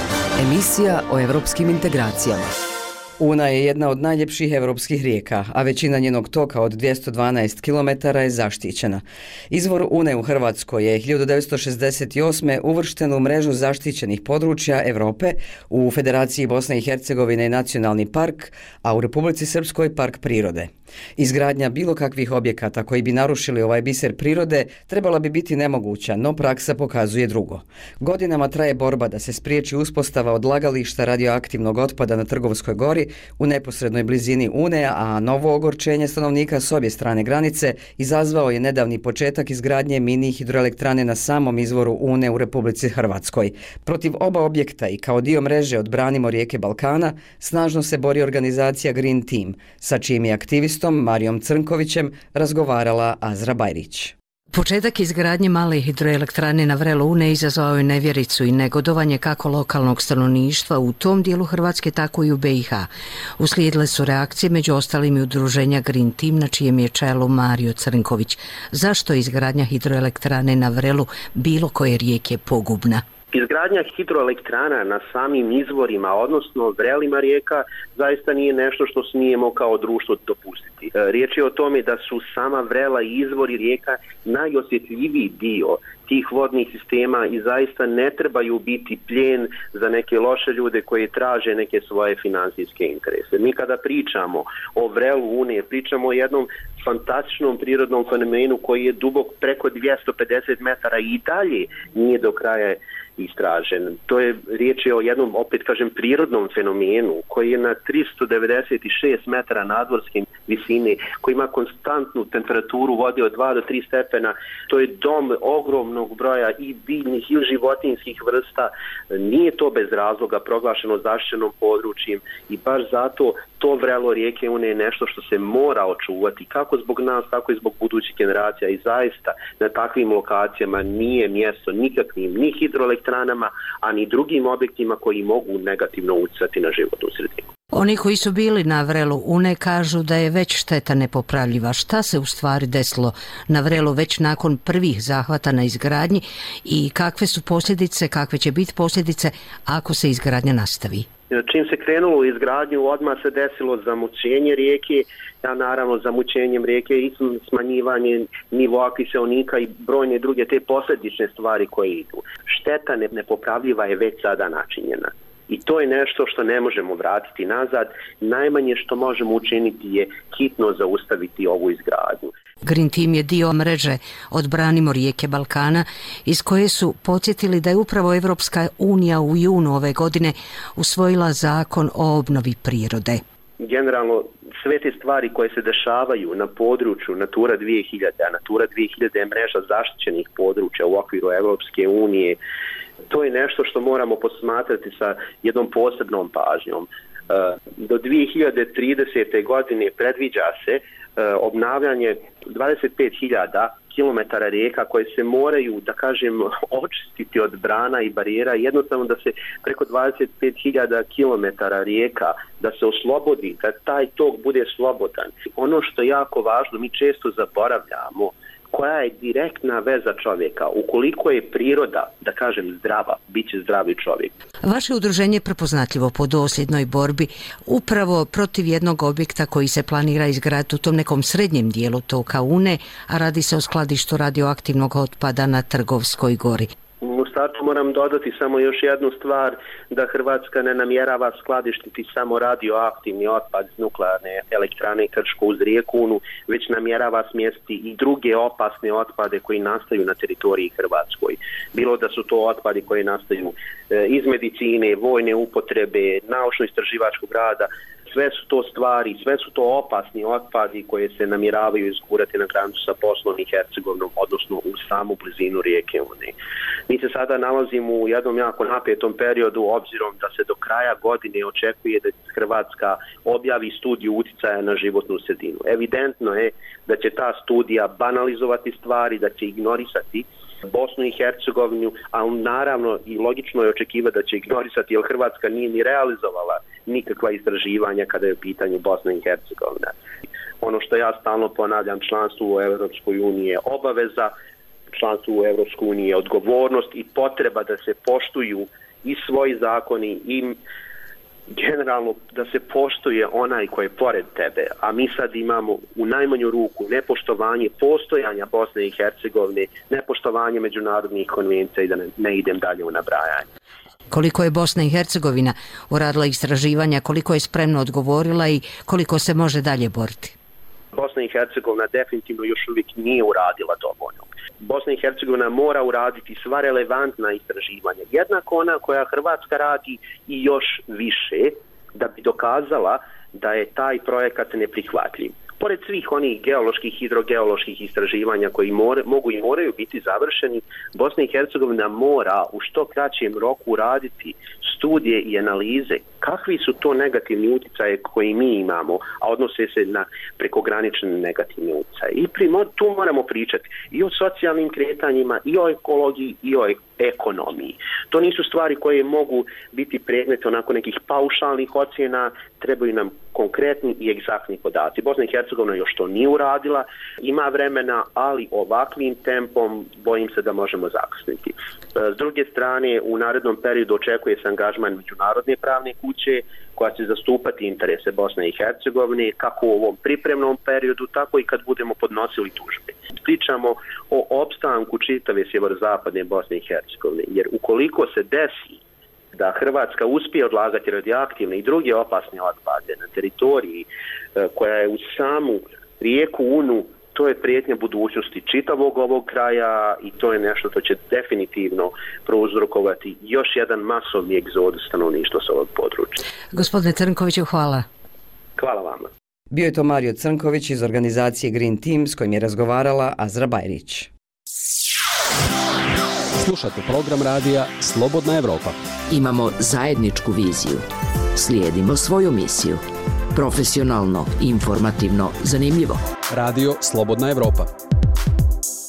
Emisija o evropskim integracijama. Una je jedna od najljepših evropskih rijeka, a većina njenog toka od dvjesto dvanaest kilometara je zaštićena. Izvor Une u Hrvatskoj je hiljadu devetsto šezdeset osme. uvršten u mrežu zaštićenih područja Evrope, u Federaciji Bosne i Hercegovine nacionalni park, a u Republici Srpskoj park prirode. Izgradnja bilo kakvih objekata koji bi narušili ovaj biser prirode trebala bi biti nemoguća, no praksa pokazuje drugo. Godinama traje borba da se spriječi uspostava odlagališta radioaktivnog otpada na Trgovskoj gori u neposrednoj blizini Une, a novo ogorčenje stanovnika s obje strane granice izazvao je nedavni početak izgradnje mini hidroelektrane na samom izvoru Une u Republici Hrvatskoj. Protiv oba objekta i kao dio mreže Odbranimo rijeke Balkana snažno se bori organizacija Green Team, sa čijim je aktivistom Marijom Crnkovićem razgovarala Azra Bajrić. Početak izgradnje male hidroelektrane na vrelu Une izazvao je nevjericu i negodovanje kako lokalnog stanovništva u tom dijelu Hrvatske, tako i u be i ha. Uslijedile su reakcije među ostalim i udruženja Green Team, na čijem je čelu Mario Crnković. Zašto je izgradnja hidroelektrane na vrelu bilo koje rijeke pogubna? Izgradnja hidroelektrana na samim izvorima, odnosno vrelima rijeka, zaista nije nešto što smijemo kao društvo dopustiti. Riječ je o tome da su sama vrela i izvori rijeka najosjetljiviji dio tih vodnih sistema i zaista ne trebaju biti plijen za neke loše ljude koji traže neke svoje financijske interese. Mi kada pričamo o vrelu Une, pričamo o jednom fantastičnom prirodnom fenomenu koji je dubok preko dvjesto pedeset metara i dalje nije do kraja istražen. To je riječ je o jednom, opet kažem, prirodnom fenomenu koji je na tristo devedeset šest metara nadmorske visine, koji ima konstantnu temperaturu vode od dva do tri stepena. To je dom ogromnog broja i biljnih i životinjskih vrsta. Nije to bez razloga proglašeno zaštićenom područjem i baš zato to vrelo rijeke Une je nešto što se mora očuvati kako zbog nas, tako i zbog budućih generacija i zaista na takvim lokacijama nije mjesto nikakvim ni hidroelektranama, a ni drugim objektima koji mogu negativno utjecati na životnu sredinu. Oni koji su bili na vrelu Une kažu da je već šteta nepopravljiva. Šta se u stvari desilo na vrelu već nakon prvih zahvata na izgradnji i kakve su posljedice, kakve će biti posljedice ako se izgradnja nastavi? Čim se krenulo u izgradnju, odmah se desilo zamućenje rijeke, a naravno zamućenjem rijeke i smanjivanje nivoa kiseonika i brojne druge te posljedične stvari koje idu. Šteta nepopravljiva je već sada načinjena. I to je nešto što ne možemo vratiti nazad. Najmanje što možemo učiniti je hitno zaustaviti ovu izgradnju. Green Team je dio mreže Odbranimo rijeke Balkana, iz koje su podsjetili da je upravo Evropska unija u junu ove godine usvojila zakon o obnovi prirode. Generalno, sve te stvari koje se dešavaju na području Natura dvije hiljade, a Natura dvije hiljade je mreža zaštićenih područja u okviru Evropske unije, to je nešto što moramo posmatrati sa jednom posebnom pažnjom. Do dvije hiljade tridesete godine predviđa se obnavljanje dvadeset pet hiljada kilometara rijeka koje se moraju, da kažem, očistiti od brana i barijera, jednostavno da se preko dvadeset pet hiljada kilometara rijeka da se oslobodi, da taj tok bude slobodan. Ono što je jako važno, mi često zaboravljamo koja je direktna veza čovjeka. Ukoliko je priroda, da kažem, zdrava, bit će zdravi čovjek. Vaše udruženje je prepoznatljivo po dosljednoj borbi upravo protiv jednog objekta koji se planira izgraditi u tom nekom srednjem dijelu toka Une, a radi se o skladištu radioaktivnog otpada na Trgovskoj gori. U startu moram dodati samo još jednu stvar, da Hrvatska ne namjerava skladištiti samo radioaktivni otpad iz nuklearne elektrane Krško uz rijeku Unu, već namjerava smjestiti i druge opasne otpade koji nastaju na teritoriji Hrvatskoj. Bilo da su to otpadi koji nastaju iz medicine, vojne upotrebe, naučno-istraživačkog rada, sve su to stvari, sve su to opasni otpadi koje se namjeravaju izgurati na granicu sa Bosnom i Hercegovinom, odnosno u samu blizinu rijeke Une. Mi se sada nalazimo u jednom jako napetom periodu, obzirom da se do kraja godine očekuje da Hrvatska objavi studiju uticaja na životnu sredinu. Evidentno je da će ta studija banalizovati stvari, da će ignorisati Bosnu i Hercegovinu, a naravno i logično je očekivati da će ignorisati, jer Hrvatska nije ni realizovala nikakva istraživanja kada je u pitanju Bosna i Hercegovina. Ono što ja stalno ponavljam, članstvo u Europskoj uniji je obaveza, članstvo u Europskoj uniji je odgovornost i potreba da se poštuju i svoji zakoni i generalno da se poštuje onaj koji je pored tebe, a mi sad imamo u najmanju ruku nepoštovanje postojanja Bosne i Hercegovine, nepoštovanje međunarodnih konvencija i da ne, ne idem dalje u nabrajanje. Koliko je Bosna i Hercegovina uradila istraživanja, koliko je spremno odgovorila i koliko se može dalje boriti? Bosna i Hercegovina definitivno još uvijek nije uradila dovoljno. Bosna i Hercegovina mora uraditi sva relevantna istraživanja, jednako ona koja Hrvatska radi i još više, da bi dokazala da je taj projekat neprihvatljiv. Pored svih onih geoloških, hidrogeoloških istraživanja koji more, mogu i moraju biti završeni, Bosna i Hercegovina mora u što kraćem roku uraditi studije i analize kakvi su to negativni utjecaje koji mi imamo, a odnose se na prekogranične negativne utjecaje. I primo, tu moramo pričati i o socijalnim kretanjima, i o ekologiji, i o ekonomiji. To nisu stvari koje mogu biti predmet onako nekih paušalnih ocjena, trebaju nam konkretni i egzaktni podaci. Bosna i Hercegovina još to nije uradila, ima vremena, ali ovakvim tempom bojim se da možemo zakasniti. S druge strane, u narednom periodu očekuje se angažman međunarodne pravne kuće koja će zastupati interese Bosne i Hercegovine kako u ovom pripremnom periodu, tako i kad budemo podnosili tužbe. Pričamo o opstanku čitave sjeverozapadne Bosne i Hercegovine, jer ukoliko se desi da Hrvatska uspije odlagati radioaktivne i druge opasne otpade na teritoriji koja je u samu rijeku Unu, to je prijetnja budućnosti čitavog ovog kraja i to je nešto što će definitivno prouzrokovati još jedan masovni egzodus stanovništva s ovog područja. Gospodine Crnkoviću, hvala. Hvala vama. Bio je to Mario Crnković iz organizacije Green Team s kojim je razgovarala Azra Bajrić. Slušate program radija Slobodna Evropa. Imamo zajedničku viziju. Slijedimo svoju misiju. Profesionalno, informativno, zanimljivo. Radio Slobodna Evropa.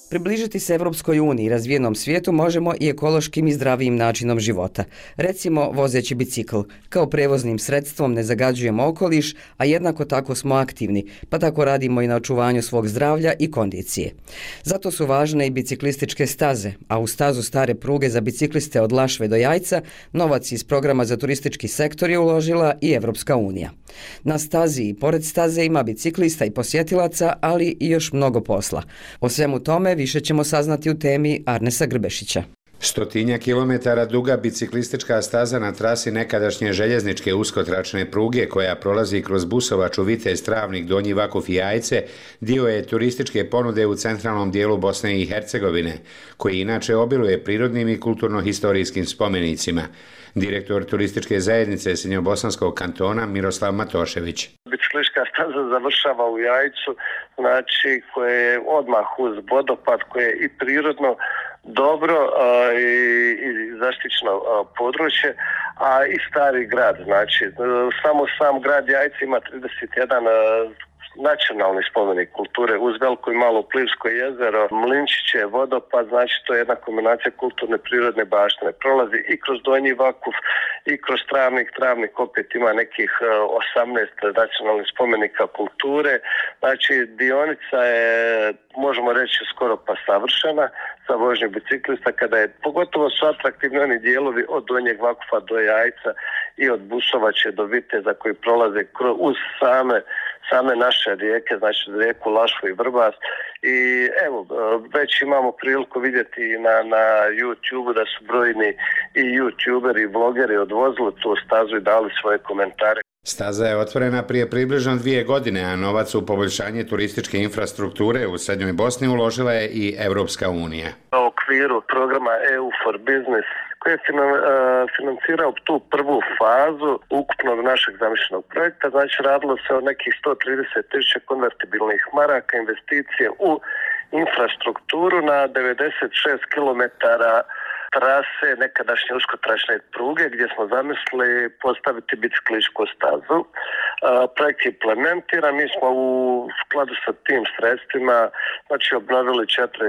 Približiti se Evropskoj uniji i razvijenom svijetu možemo i ekološkim i zdravijim načinom života. Recimo vozeći bicikl. Kao prevoznim sredstvom ne zagađujemo okoliš, a jednako tako smo aktivni, pa tako radimo i na očuvanju svog zdravlja i kondicije. Zato su važne i biciklističke staze, a u stazu stare pruge za bicikliste od Lašve do Jajca novac iz programa za turistički sektor je uložila i Evropska unija. Na stazi i pored staze ima biciklista i posjetilaca, ali i još mnogo posla. O svemu tome više ćemo saznati u temi Arnesa Grbešića. Stotinja kilometara duga biciklistička staza na trasi nekadašnje željezničke uskotračne pruge koja prolazi kroz Busovaču, Vitez, Travnik, Donji Vakuf i Jajce dio je turističke ponude u centralnom dijelu Bosne i Hercegovine, koji inače obiluje prirodnim i kulturno-historijskim spomenicima. Direktor turističke zajednice Sinjobosanskog kantona Miroslav Matošević. Biciklistička staza završava u Jajcu, znači koje je odmah uz vodopad, koje je i prirodno dobro a, i, i zaštićeno a, područje, a i stari grad. Znači, samo sam grad Jajce ima trideset jedan a, nacionalni spomenik kulture uz Veliko i Malo Plivsko jezero, Mlinčiće, vodopad, znači to je jedna kombinacija kulturne prirodne baštine. Prolazi i kroz Donji Vakuf i kroz Travnik. Travnik opet ima nekih osamnaest nacionalnih spomenika kulture. Znači dionica je, možemo reći, skoro pa savršena za vožnju biciklista, kada je, pogotovo su atraktivni oni dijelovi od Donjeg Vakufa do Jajca i od Busovače do Viteza koji prolaze uz same same naše rijeke, znači rijeku Lašvu i Vrbas. I evo, već imamo priliku vidjeti na, na YouTube da su brojni i YouTuberi i vlogeri odvozili tu stazu i dali svoje komentare. Staza je otvorena prije približno dvije godine, a novac u poboljšanje turističke infrastrukture u Srednjoj Bosni uložila je i Evropska unija. U okviru programa E U for Business koji je financirao tu prvu fazu ukupnog našeg zamišljenog projekta, znači radilo se o nekih sto trideset tisuća konvertibilnih maraka investicije u infrastrukturu na devedeset šest kilometara trase nekadašnje uskotračne pruge gdje smo zamislili postaviti biciklističku stazu. Projekt je implementiran, mi smo u skladu sa tim sredstvima znači obnovili četiri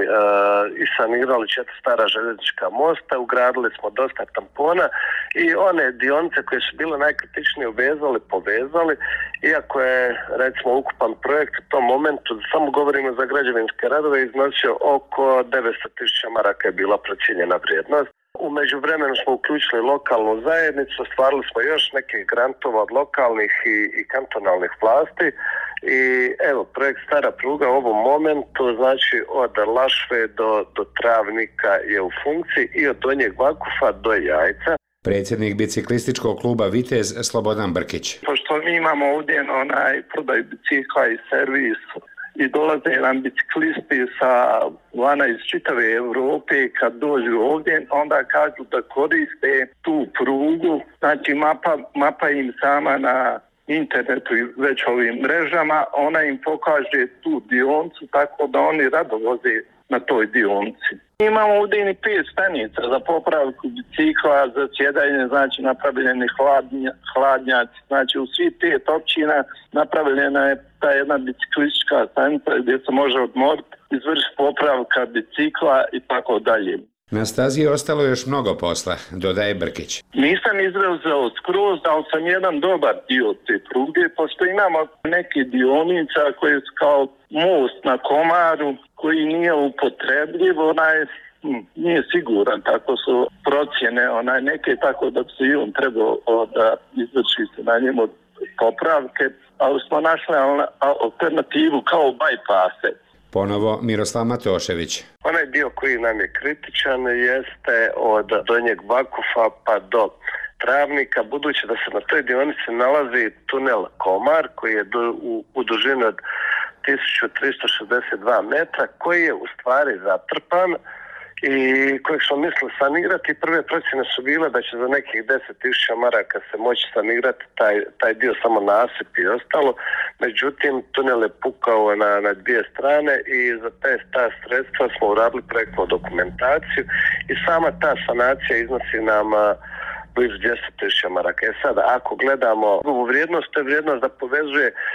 i sanirali četiri stara željeznička mosta, ugradili smo dosta tampona i one dionice koje su bile najkritičnije uvezali, povezali, iako je recimo ukupan projekt u tom momentu, samo govorimo za građevinske radove, iznosio oko devetsto tisuća maraka je bila procijenjena vrijednost. U međuvremenu smo uključili lokalnu zajednicu, ostvarili smo još nekih grantova od lokalnih i, i kantonalnih vlasti i evo, projekt Stara pruga u ovom momentu, znači od Lašve do, do Travnika je u funkciji i od Donjeg Vakufa do Jajca. Predsjednik biciklističkog kluba Vitez Slobodan Brkić. Pošto mi imamo ovdje onaj prodaj bicikla i servis i dolaze nam biciklisti sa vana iz čitave Europe, kad dođu ovdje, onda kažu da koriste tu prugu, znači mapa, mapa im sama na internetu i već ovim mrežama, ona im pokaže tu dionicu, tako da oni rado voze na toj dionici. Imamo ovdje i pet stanica za popravku bicikla, za sjedanje, znači napravljeni hladnja, hladnjaci, znači u svih pet općina napravljena je ta jedna biciklistička stanica gdje se može odmoriti, izvršiti popravka bicikla i tako dalje. Na stazi je ostalo još mnogo posla, dodaje Brkić. Nisam izrazao skroz, ali sam jedan dobar dio te pruge, pošto imamo neke dionica koje su kao most na Komaru, koji nije upotrebljiv, onaj hm, nije siguran, tako su procjene onaj neke, tako da bi se i on trebao da izvrši se na njemu popravke, ali smo našli alternativu kao bypasse. Ponovo Miroslav Matošević. Onaj dio koji nam je kritičan jeste od Donjeg Vakufa pa do Travnika, budući da se na toj dionici nalazi tunel Komar koji je do, u, u dužini od tisuću tristo šezdeset dva metra, koji je u stvari zatrpan i kojeg smo mislili sanirati. Prve procjene su bile da će za nekih deset tisuća maraka se moći sanirati taj, taj dio, samo nasip i ostalo. Međutim, tunel je pukao na, na dvije strane i za te ta sredstva smo uradili projektnu dokumentaciju i sama ta sanacija iznosi nam blizu dvjesto tisuća maraka. E sada, ako gledamo ovu vrijednost, to je vrijednost da povezuje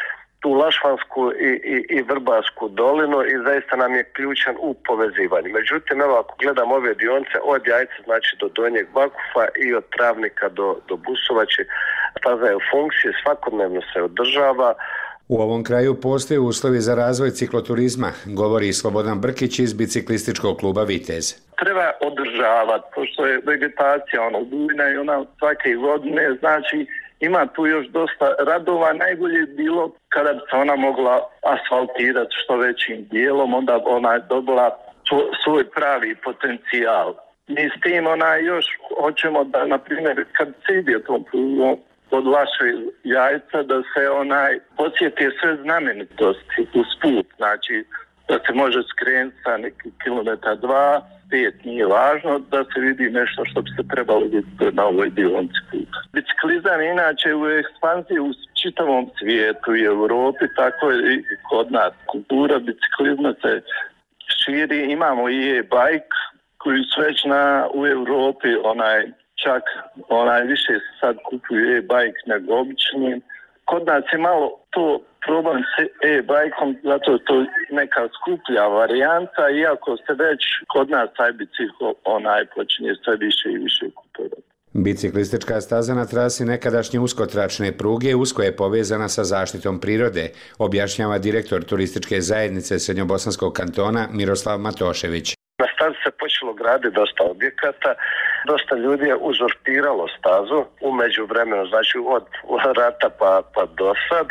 tu Lašvansku i, i, i Vrbarsku dolinu i zaista nam je ključan u povezivanju. Međutim, evo ako gledam ove dionice od Jajca, znači do Donjeg Vakufa i od Travnika do, do Busovače, staza je u funkciji, svakodnevno se održava. U ovom kraju postoje uslovi za razvoj cikloturizma, govori Slobodan Brkić iz biciklističkog kluba Vitez. Treba održavati, pošto je vegetacija ono bujna i ona svake godine, znači ima tu još dosta radova. Najbolje je bilo kada bi se ona mogla asfaltirati što većim dijelom, onda ona je dobila svoj pravi potencijal. Mi s tim ona još hoćemo da, na primjer, kad se ide tom prugom od vaše Jajca, da se onaj podsjeti sve znamenitosti uz put, znači da se može skrenuti sa neki kilometar dva, pet, nije važno, da se vidi nešto što bi se trebalo vidjeti na ovoj dionici puta. Biciklizam je inače u ekspanziji u čitavom svijetu i Europi, tako je i kod nas. Kultura biciklizma se širi, imamo i e-bike koji su već na, u Europi onaj čak onaj više se sad kupuju e-bike nego obični. Kod nas je malo to problem s e-bajkom, zato je to neka skuplja varijanta, iako se već kod nas taj bicikl onaj počinje sve više i više kupovati. Biciklistička staza na trasi nekadašnje uskotračne pruge usko je povezana sa zaštitom prirode, objašnjava direktor turističke zajednice Srednjobosanskog kantona Miroslav Matošević. Na stazi se počelo graditi dosta objekata, dosta ljudi je uzurpiralo stazu u međuvremenu, znači od rata pa, pa do sad.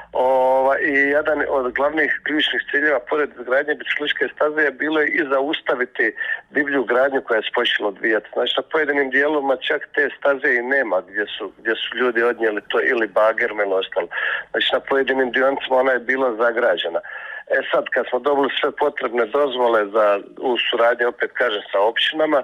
Ova, I jedan od glavnih ključnih ciljeva pored izgradnje biciklističke staze je bilo i zaustaviti divlju gradnju koja je se počela odvijati. Znači na pojedinim dijelovima čak te staze i nema gdje su, gdje su ljudi odnijeli to ili bagerme ili ostalo. Znači na pojedinim dionicama ona je bila zagrađena. E sad, kad smo dobili sve potrebne dozvole za, u suradnji, opet kažem, sa općinama,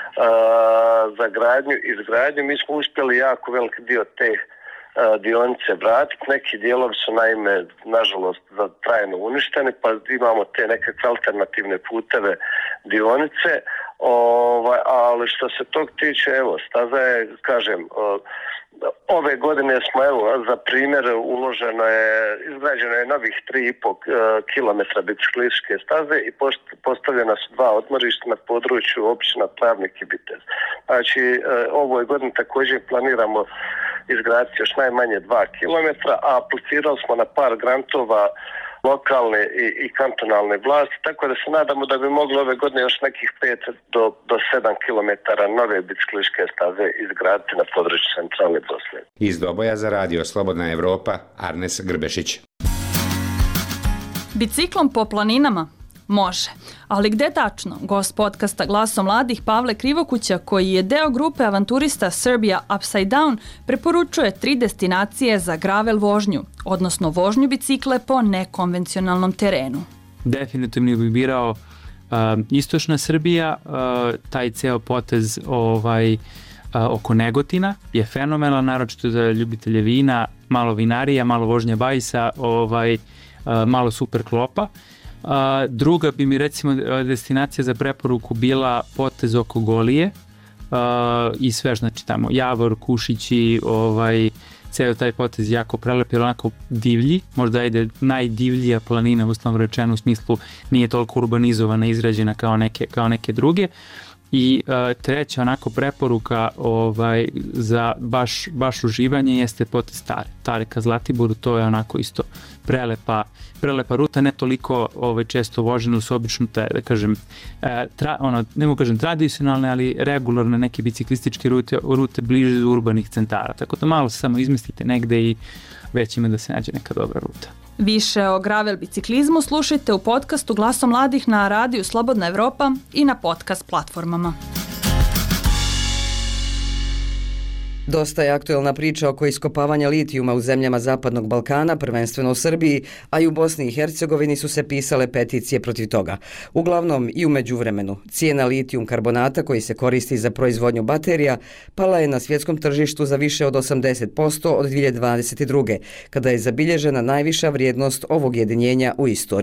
a, za gradnju i izgradnju, mi smo uspjeli jako veliki dio te a, dionice vratiti. Neki dijelovi su naime, nažalost, za trajno uništeni, pa imamo te nekakve alternativne puteve dionice. Ovaj, ali što se tog tiče, evo, staza je, kažem, o, ove godine smo, evo, za primjer, uloženo je, izgrađeno je novih tri i pol kilometra biciklističke staze i postavljena su dva odmorišta na području općina Travnik i Vitez. Znači, ovoj godini također planiramo izgraditi još najmanje dva kilometra, a aplicirali smo na par grantova lokalne i, i kantonalne vlasti, tako da se nadamo da bi mogli ove godine još nekih pet do, do sedam kilometara nove biciklističke staze izgraditi na području centralne Bosne. Iz Doboja za radio Slobodna Evropa, Arnes Grbešić. Biciklom po planinama? Može. Ali gde tačno? Gost podcasta Glasom mladih Pavle Krivokuća, koji je deo grupe avanturista Serbia Upside Down, preporučuje tri destinacije za gravel vožnju, odnosno vožnju bicikle po nekonvencionalnom terenu. Definitivno bih birao uh, istočna Srbija, uh, taj ceo potez ovaj, uh, oko Negotina je fenomenal, naročito za ljubitelje vina, malo vinarija, malo vožnje bajsa, ovaj, uh, malo super klopa. Uh, druga bi mi recimo destinacija za preporuku bila potez oko Golije uh, i sve, znači tamo Javor, Kušići, ovaj, ceo taj potez jako prelep, jer onako divlji, možda ide najdivljija planina, uslovno rečeno, u smislu nije toliko urbanizovana, izgrađena kao neke, kao neke druge. I uh, treća onako preporuka ovaj, za baš, baš uživanje jeste potez Tare. Tare ka Zlatiboru, to je onako isto prelepa, prelepa ruta, ne toliko ovaj, često vožena, su obično te, da kažem, tra, ono, ne mogu kažem tradicionalne, ali regularne neke biciklističke rute, rute bliže urbanih centara. Tako da malo se samo izmestite negde i već ima da se nađe neka dobra ruta. Više o gravel biciklizmu slušajte u podcastu Glasom mladih na radiju Slobodna Evropa i na podcast platformama. Dosta je aktuelna priča oko iskopavanja litijuma u zemljama Zapadnog Balkana, prvenstveno u Srbiji, a i u Bosni i Hercegovini su se pisale peticije protiv toga. Uglavnom i u međuvremenu. Cijena litijum karbonata koji se koristi za proizvodnju baterija pala je na svjetskom tržištu za više od osamdeset posto od dvije hiljade dvadeset druge. kada je zabilježena najviša vrijednost ovog jedinjenja u istoriji.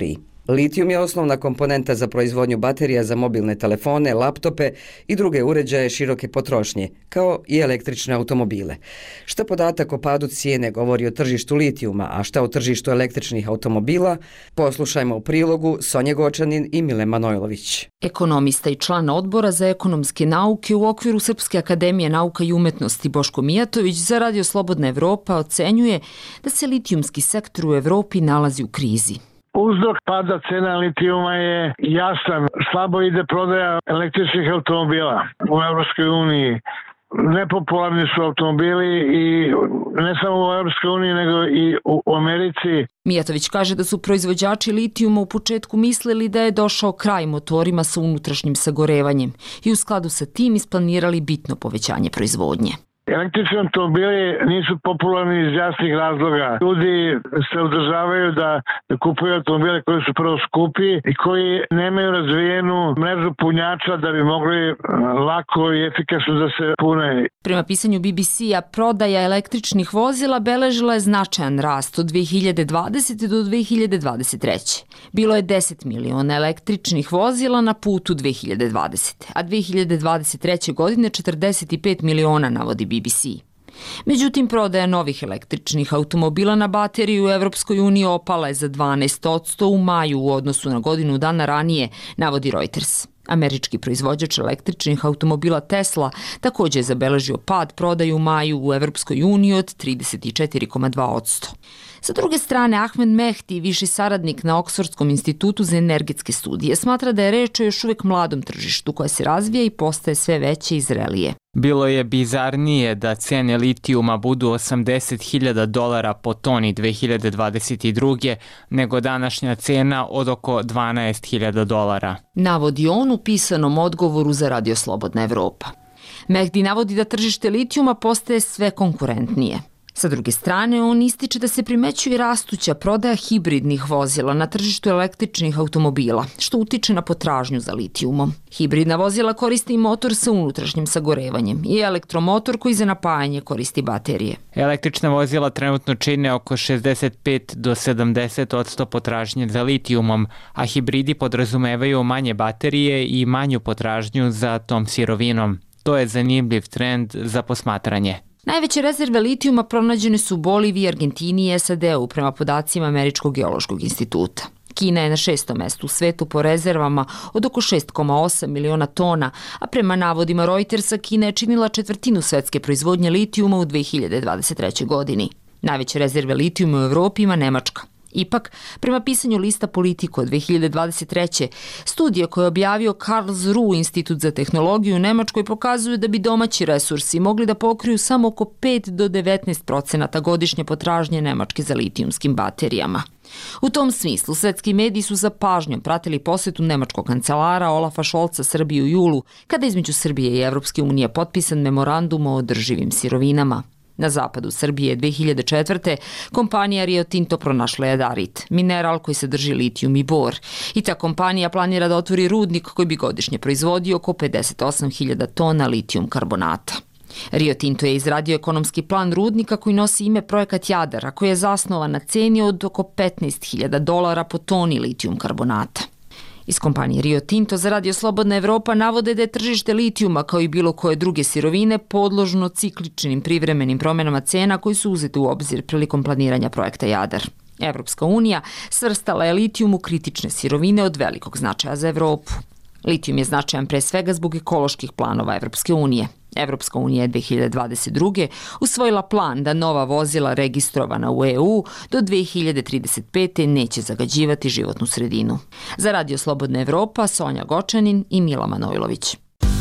Litijum je osnovna komponenta za proizvodnju baterija za mobilne telefone, laptope i druge uređaje široke potrošnje, kao i električne automobile. Šta podatak o padu cijene govori o tržištu litijuma, a šta o tržištu električnih automobila, poslušajmo u prilogu Sonje Gočanin i Mile Manojlović. Ekonomista i član odbora za ekonomske nauke u okviru Srpske akademije nauka i umetnosti Boško Mijatović za Radio Slobodna Evropa ocenjuje da se litijumski sektor u Evropi nalazi u krizi. Uzrok pada cena litijuma je jasan. Slabo ide prodaja električnih automobila u Evropskoj uniji. Nepopularni su automobili i ne samo u Evropskoj uniji, nego i u Americi. Mijatović kaže da su proizvođači litijuma u početku mislili da je došao kraj motorima sa unutrašnjim sagorevanjem i u skladu sa tim isplanirali bitno povećanje proizvodnje. Električni automobili nisu popularni iz jasnih razloga. Ljudi se udržavaju da, da kupuju automobile koji su prvo skupi i koji nemaju razvijenu mrežu punjača da bi mogli lako i efikasno da se pune. Prema pisanju B B C-a, prodaja električnih vozila beležila je značajan rast od dve hiljade dvadesete do dve hiljade dvadeset treće. Bilo je deset miliona električnih vozila na putu dve hiljade dvadesete. a dve hiljade dvadeset treće. godine četrdeset pet miliona navodi B B C. Međutim, prodaja novih električnih automobila na bateriju u Evropskoj uniji opala je za dvanaest posto u maju u odnosu na godinu dana ranije, navodi Reuters. Američki proizvođač električnih automobila Tesla također je zabeležio pad prodaje u maju u Evropskoj uniji od trideset četiri zarez dva posto. Sa druge strane, Ahmed Mehdi, viši saradnik na Oksfordskom institutu za energetske studije, smatra da je reč o još uvijek mladom tržištu koje se razvija i postaje sve veće i zrelije. Bilo je bizarnije da cene litijuma budu osamdeset hiljada dolara po toni dve hiljade dvadeset druge. nego današnja cena od oko dvanaest hiljada dolara. Navodi on u pisanom odgovoru za Radio Slobodna Evropa. Mehdi navodi da tržište litijuma postaje sve konkurentnije. Sa druge strane, on ističe da se primećuje rastuća prodaja hibridnih vozila na tržištu električnih automobila, što utiče na potražnju za litijumom. Hibridna vozila koriste i motor sa unutrašnjim sagorevanjem i elektromotor koji za napajanje koristi baterije. Električna vozila trenutno čine oko šezdeset pet do sedamdeset posto potražnje za litijumom, a hibridi podrazumevaju manje baterije i manju potražnju za tom sirovinom. To je zanimljiv trend za posmatranje. Najveće rezerve litijuma pronađene su u Boliviji, Argentini i S A D-u prema podacima Američkog geološkog instituta. Kina je na šestom mestu u svetu po rezervama od oko šest zarez osam miliona tona, a prema navodima Reutersa Kina je činila četvrtinu svetske proizvodnje litijuma u dve hiljade dvadeset trećoj. godini. Najveće rezerve litijuma u Evropi ima Nemačka. Ipak, prema pisanju lista Politico od dve hiljade dvadeset treće. studije koje je objavio Karlsruhe institut za tehnologiju u Nemačkoj pokazuju da bi domaći resursi mogli da pokriju samo oko pet do devetnaest procenata godišnje potražnje Nemačke za litijumskim baterijama. U tom smislu, svetski mediji su za pažnjom pratili posetu nemačkog kancelara Olafa Scholza Srbiji u julu, kada između Srbije i Evropske unije potpisan memorandum o održivim sirovinama. Na zapadu Srbije dve hiljade četvrte. kompanija Rio Tinto pronašla jadarit, mineral koji sadrži litijum i bor. I ta kompanija planira da otvori rudnik koji bi godišnje proizvodio oko pedeset osam hiljada tona litijum karbonata. Rio Tinto je izradio ekonomski plan rudnika koji nosi ime Projekat Jadar, a koji je zasnovan na ceni od oko petnaest hiljada dolara po toni litijum karbonata. Iz kompanije Rio Tinto za Radio Slobodna Evropa navode da je tržište litijuma kao i bilo koje druge sirovine podložno cikličnim privremenim promjenama cena koji su uzeti u obzir prilikom planiranja projekta Jadar. Evropska unija svrstala je litijum u kritične sirovine od velikog značaja za Evropu. Litijum je značajan pre svega zbog ekoloških planova Evropske unije. Evropska unija je dve hiljade dvadeset druge. usvojila plan da nova vozila registrovana u E U do dve hiljade trideset pete. neće zagađivati životnu sredinu. Za Radio Slobodna Evropa, Sonja Gočanin i Mila Manojlović.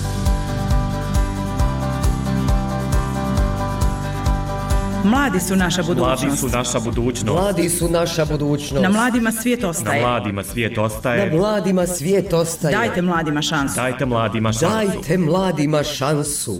Mladi su naša budućnost. Mladi su naša budućnost. Mladi su naša budućnost. Na mladima svijet ostaje. Na mladima svijet ostaje. Na mladima svijet ostaje. Dajte mladima šansu. Dajte mladima šansu. Dajte mladima šansu.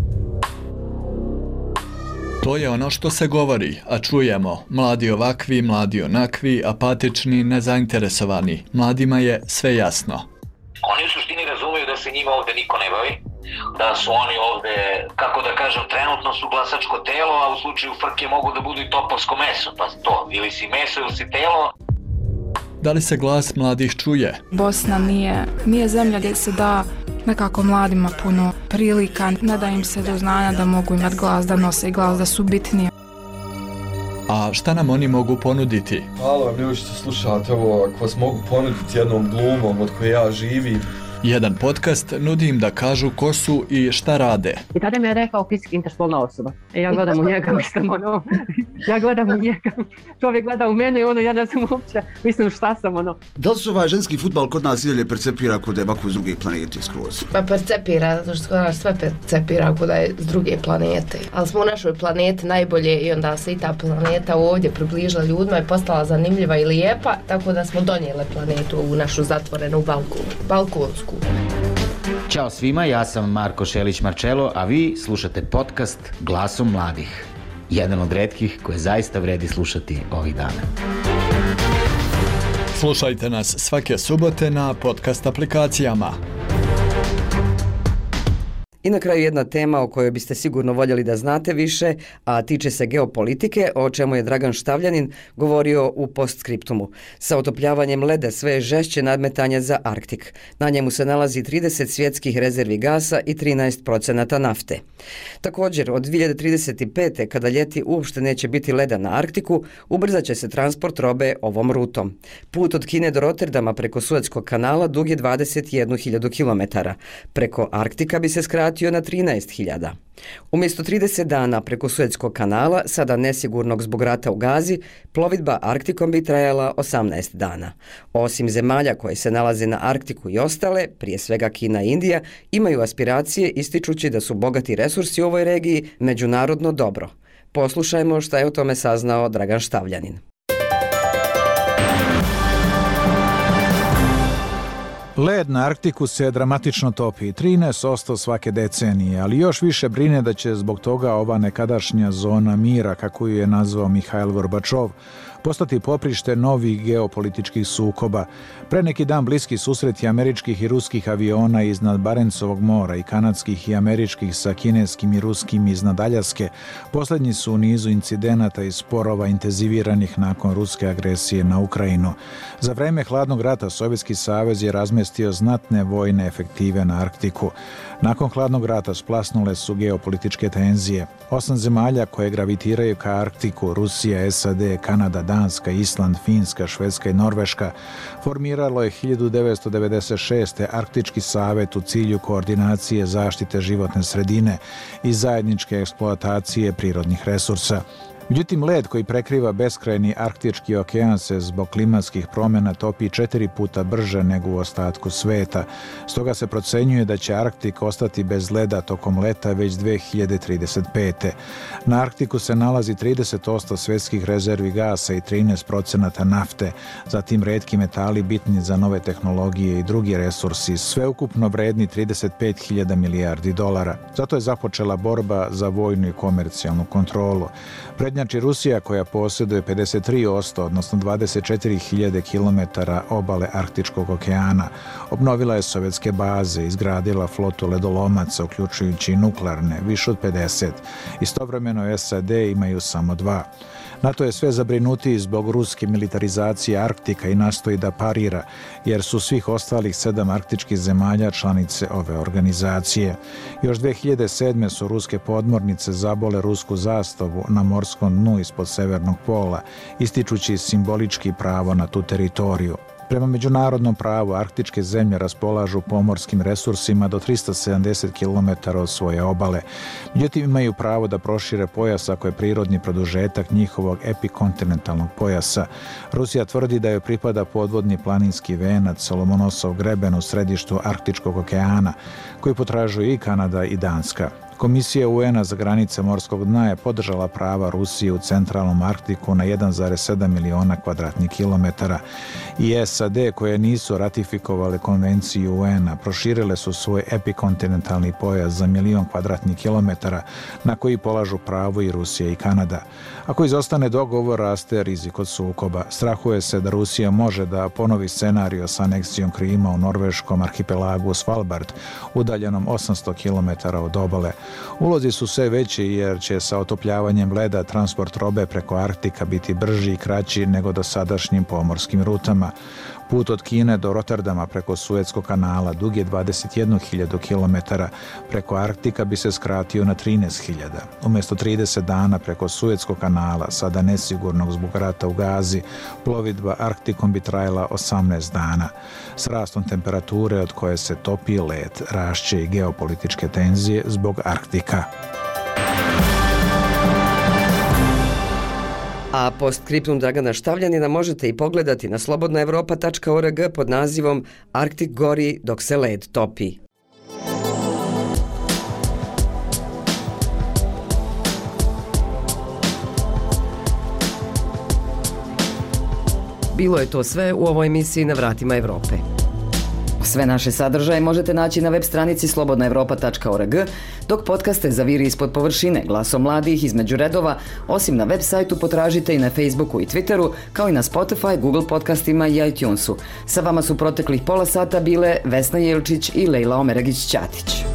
To je ono što se govori, a čujemo. Mladi ovakvi, mladi onakvi, apatični, nezainteresovani. Mladima je sve jasno. Oni u suštini razumeju da se njima ovde niko ne bavi, da su oni ovde, kako da kažem, trenutno su glasačko telo, a u slučaju frke mogu da budu i topovsko meso, pa to, ili si meso ili si telo. Da li se glas mladih čuje? Bosna nije, nije zemlja gdje se da nekako mladima puno prilika, ne da im se do znanja da mogu imati glas, da nose glas, da su bitnije. A šta nam oni mogu ponuditi? Hvala vam ljudi što slušate ovo, ako vas mogu ponuditi jednom glumom od koje ja živim. Jedan podcast nudi im da kažu ko su i šta rade. I tada mi je rekao fizički interspolna osoba. E ja gledam u njega, mislim ono, ja gledam u njega, čovjek gleda u mene i ono, ja ne znam uopće, mislim šta sam ono. Da li se ovaj ženski fudbal kod nas i dalje percepira kod da je ovako s druge planete skroz? Pa percepira, zato što kod nas sve percepira kod da je s druge planete. Ali smo u našoj planeti najbolje i onda se i ta planeta ovdje približila ljudima i postala zanimljiva i lijepa, tako da smo donijele planetu u našu zatvorenu balkonu, balkonsku. Ćao svima, ja sam Marko Šelić-Marčelo, a vi slušate podcast Glasom mladih. Jedan od retkih koje zaista vredi slušati ovih dana. Slušajte nas svake subote na podcast aplikacijama. I na kraju jedna tema o kojoj biste sigurno voljeli da znate više, a tiče se geopolitike, o čemu je Dragan Štavljanin govorio u postskriptumu. Sa otopljavanjem leda sve je žešće nadmetanje za Arktik. Na njemu se nalazi trideset svjetskih rezervi gasa i trinaest procenata nafte. Također, od dvije hiljade trideset pete. kada ljeti uopšte neće biti leda na Arktiku, ubrzat će se transport robe ovom rutom. Put od Kine do Rotterdama preko Suetskog kanala dug je dvadeset jednu hiljadu kilometara. Preko Arktika bi se skratio na trinaest hiljada. Umjesto trideset dana preko Suetskog kanala, sada nesigurnog zbog rata u Gazi, plovidba Arktikom bi trajala osamnaest dana. Osim zemalja koje se nalaze na Arktiku i ostale, prije svega Kina i Indija, imaju aspiracije ističući da su bogati resursi u ovoj regiji međunarodno dobro. Poslušajmo šta je o tome saznao Dragan Štavljanin. Led na Arktiku se dramatično topi, trinaest posto svake decenije, ali još više brine da će zbog toga ova nekadašnja zona mira, kako ju je nazvao Mihajl Gorbačov, postati poprište novih geopolitičkih sukoba. Pre neki dan bliski susreti američkih i ruskih aviona iznad Barencovog mora i kanadskih i američkih sa kineskim i ruskim iznad Aljaske poslednji su u nizu incidenata i sporova intenziviranih nakon ruske agresije na Ukrajinu. Za vreme hladnog rata Sovjetski savez je razmestio znatne vojne efektive na Arktiku. Nakon hladnog rata splasnule su geopolitičke tenzije. Osam zemalja koje gravitiraju ka Arktiku, Rusija, S A D, Kanada, Danska, Island, Finska, Švedska i Norveška, formiralo je hiljadu devetsto devedeset šeste. Arktički savet u cilju koordinacije zaštite životne sredine i zajedničke eksploatacije prirodnih resursa. Međutim, led koji prekriva beskrajni Arktički okean se zbog klimatskih promjena topi četiri puta brže nego u ostatku sveta. Stoga se procenjuje da će Arktik ostati bez leda tokom leta već dve hiljade trideset pete. Na Arktiku se nalazi trideset posto svjetskih rezervi gasa i trinaest procenata nafte, zatim retki metali bitni za nove tehnologije i drugi resursi, sveukupno vredni trideset pet hiljada milijardi dolara. Zato je započela borba za vojnu i komercijalnu kontrolu. Prednjači Rusija koja posjeduje pedeset tri posto, odnosno dvadeset četiri hiljade kilometara obale Arktičkog okeana. Obnovila je sovjetske baze, izgradila flotu ledolomaca, uključujući nuklearne, više od pedeset. Istovremeno S A D imaju samo dva. NATO je sve zabrinutiji zbog ruske militarizacije Arktika i nastoji da parira, jer su svih ostalih sedam arktičkih zemalja članice ove organizacije. Još dve hiljade sedme. su ruske podmornice zabole rusku zastavu na morskom dnu ispod severnog pola, ističući simbolički pravo na tu teritoriju. Prema međunarodnom pravu, arktičke zemlje raspolažu pomorskim resursima do trista sedamdeset kilometara od svoje obale. Međutim, imaju pravo da prošire pojas ako je prirodni produžetak njihovog epikontinentalnog pojasa. Rusija tvrdi da joj pripada podvodni planinski venac Solomonosov greben u središtu Arktičkog okeana, koji potražuju i Kanada i Danska. Komisija U N-a za granice morskog dna je podržala prava Rusije u centralnom Arktiku na jedan zarez sedam miliona kvadratnih kilometara i S A D koje nisu ratifikovale konvenciju U N-a proširile su svoj epikontinentalni pojas za milion kvadratnih kilometara na koji polažu pravo i Rusija i Kanada. Ako izostane dogovor, raste rizik od sukoba. Strahuje se da Rusija može da ponovi scenario sa aneksijom Krima u norveškom arhipelagu Svalbard, udaljenom osamsto kilometara od obale. Ulozi su sve veći jer će sa otopljavanjem leda transport robe preko Arktika biti brži i kraći nego dosadašnjim pomorskim rutama. Put od Kine do Rotterdama preko Suetskog kanala dug je dvadeset jednu hiljadu kilometara, preko Arktika bi se skratio na trinaest hiljada. Umjesto trideset dana preko Suetskog kanala, sada nesigurnog zbog rata u Gazi, plovidba Arktikom bi trajala osamnaest dana. S rastom temperature od koje se topi led, rašće i geopolitičke tenzije zbog Arktika. A postscriptum Dragana Štavljanina možete i pogledati na slobodna evropa tačka org pod nazivom Arktik gori dok se led topi. Bilo je to sve u ovoj emisiji Na vratima Evrope. Sve naše sadržaje možete naći na web stranici slobodna evropa tačka org, dok podcaste Zaviri ispod površine, Glasom mladih između redova, osim na web sajtu potražite i na Facebooku i Twitteru, kao i na Spotify, Google podcastima i iTunesu. Sa vama su proteklih pola sata bile Vesna Jelčić i Lejla Omeragić-Ćatić.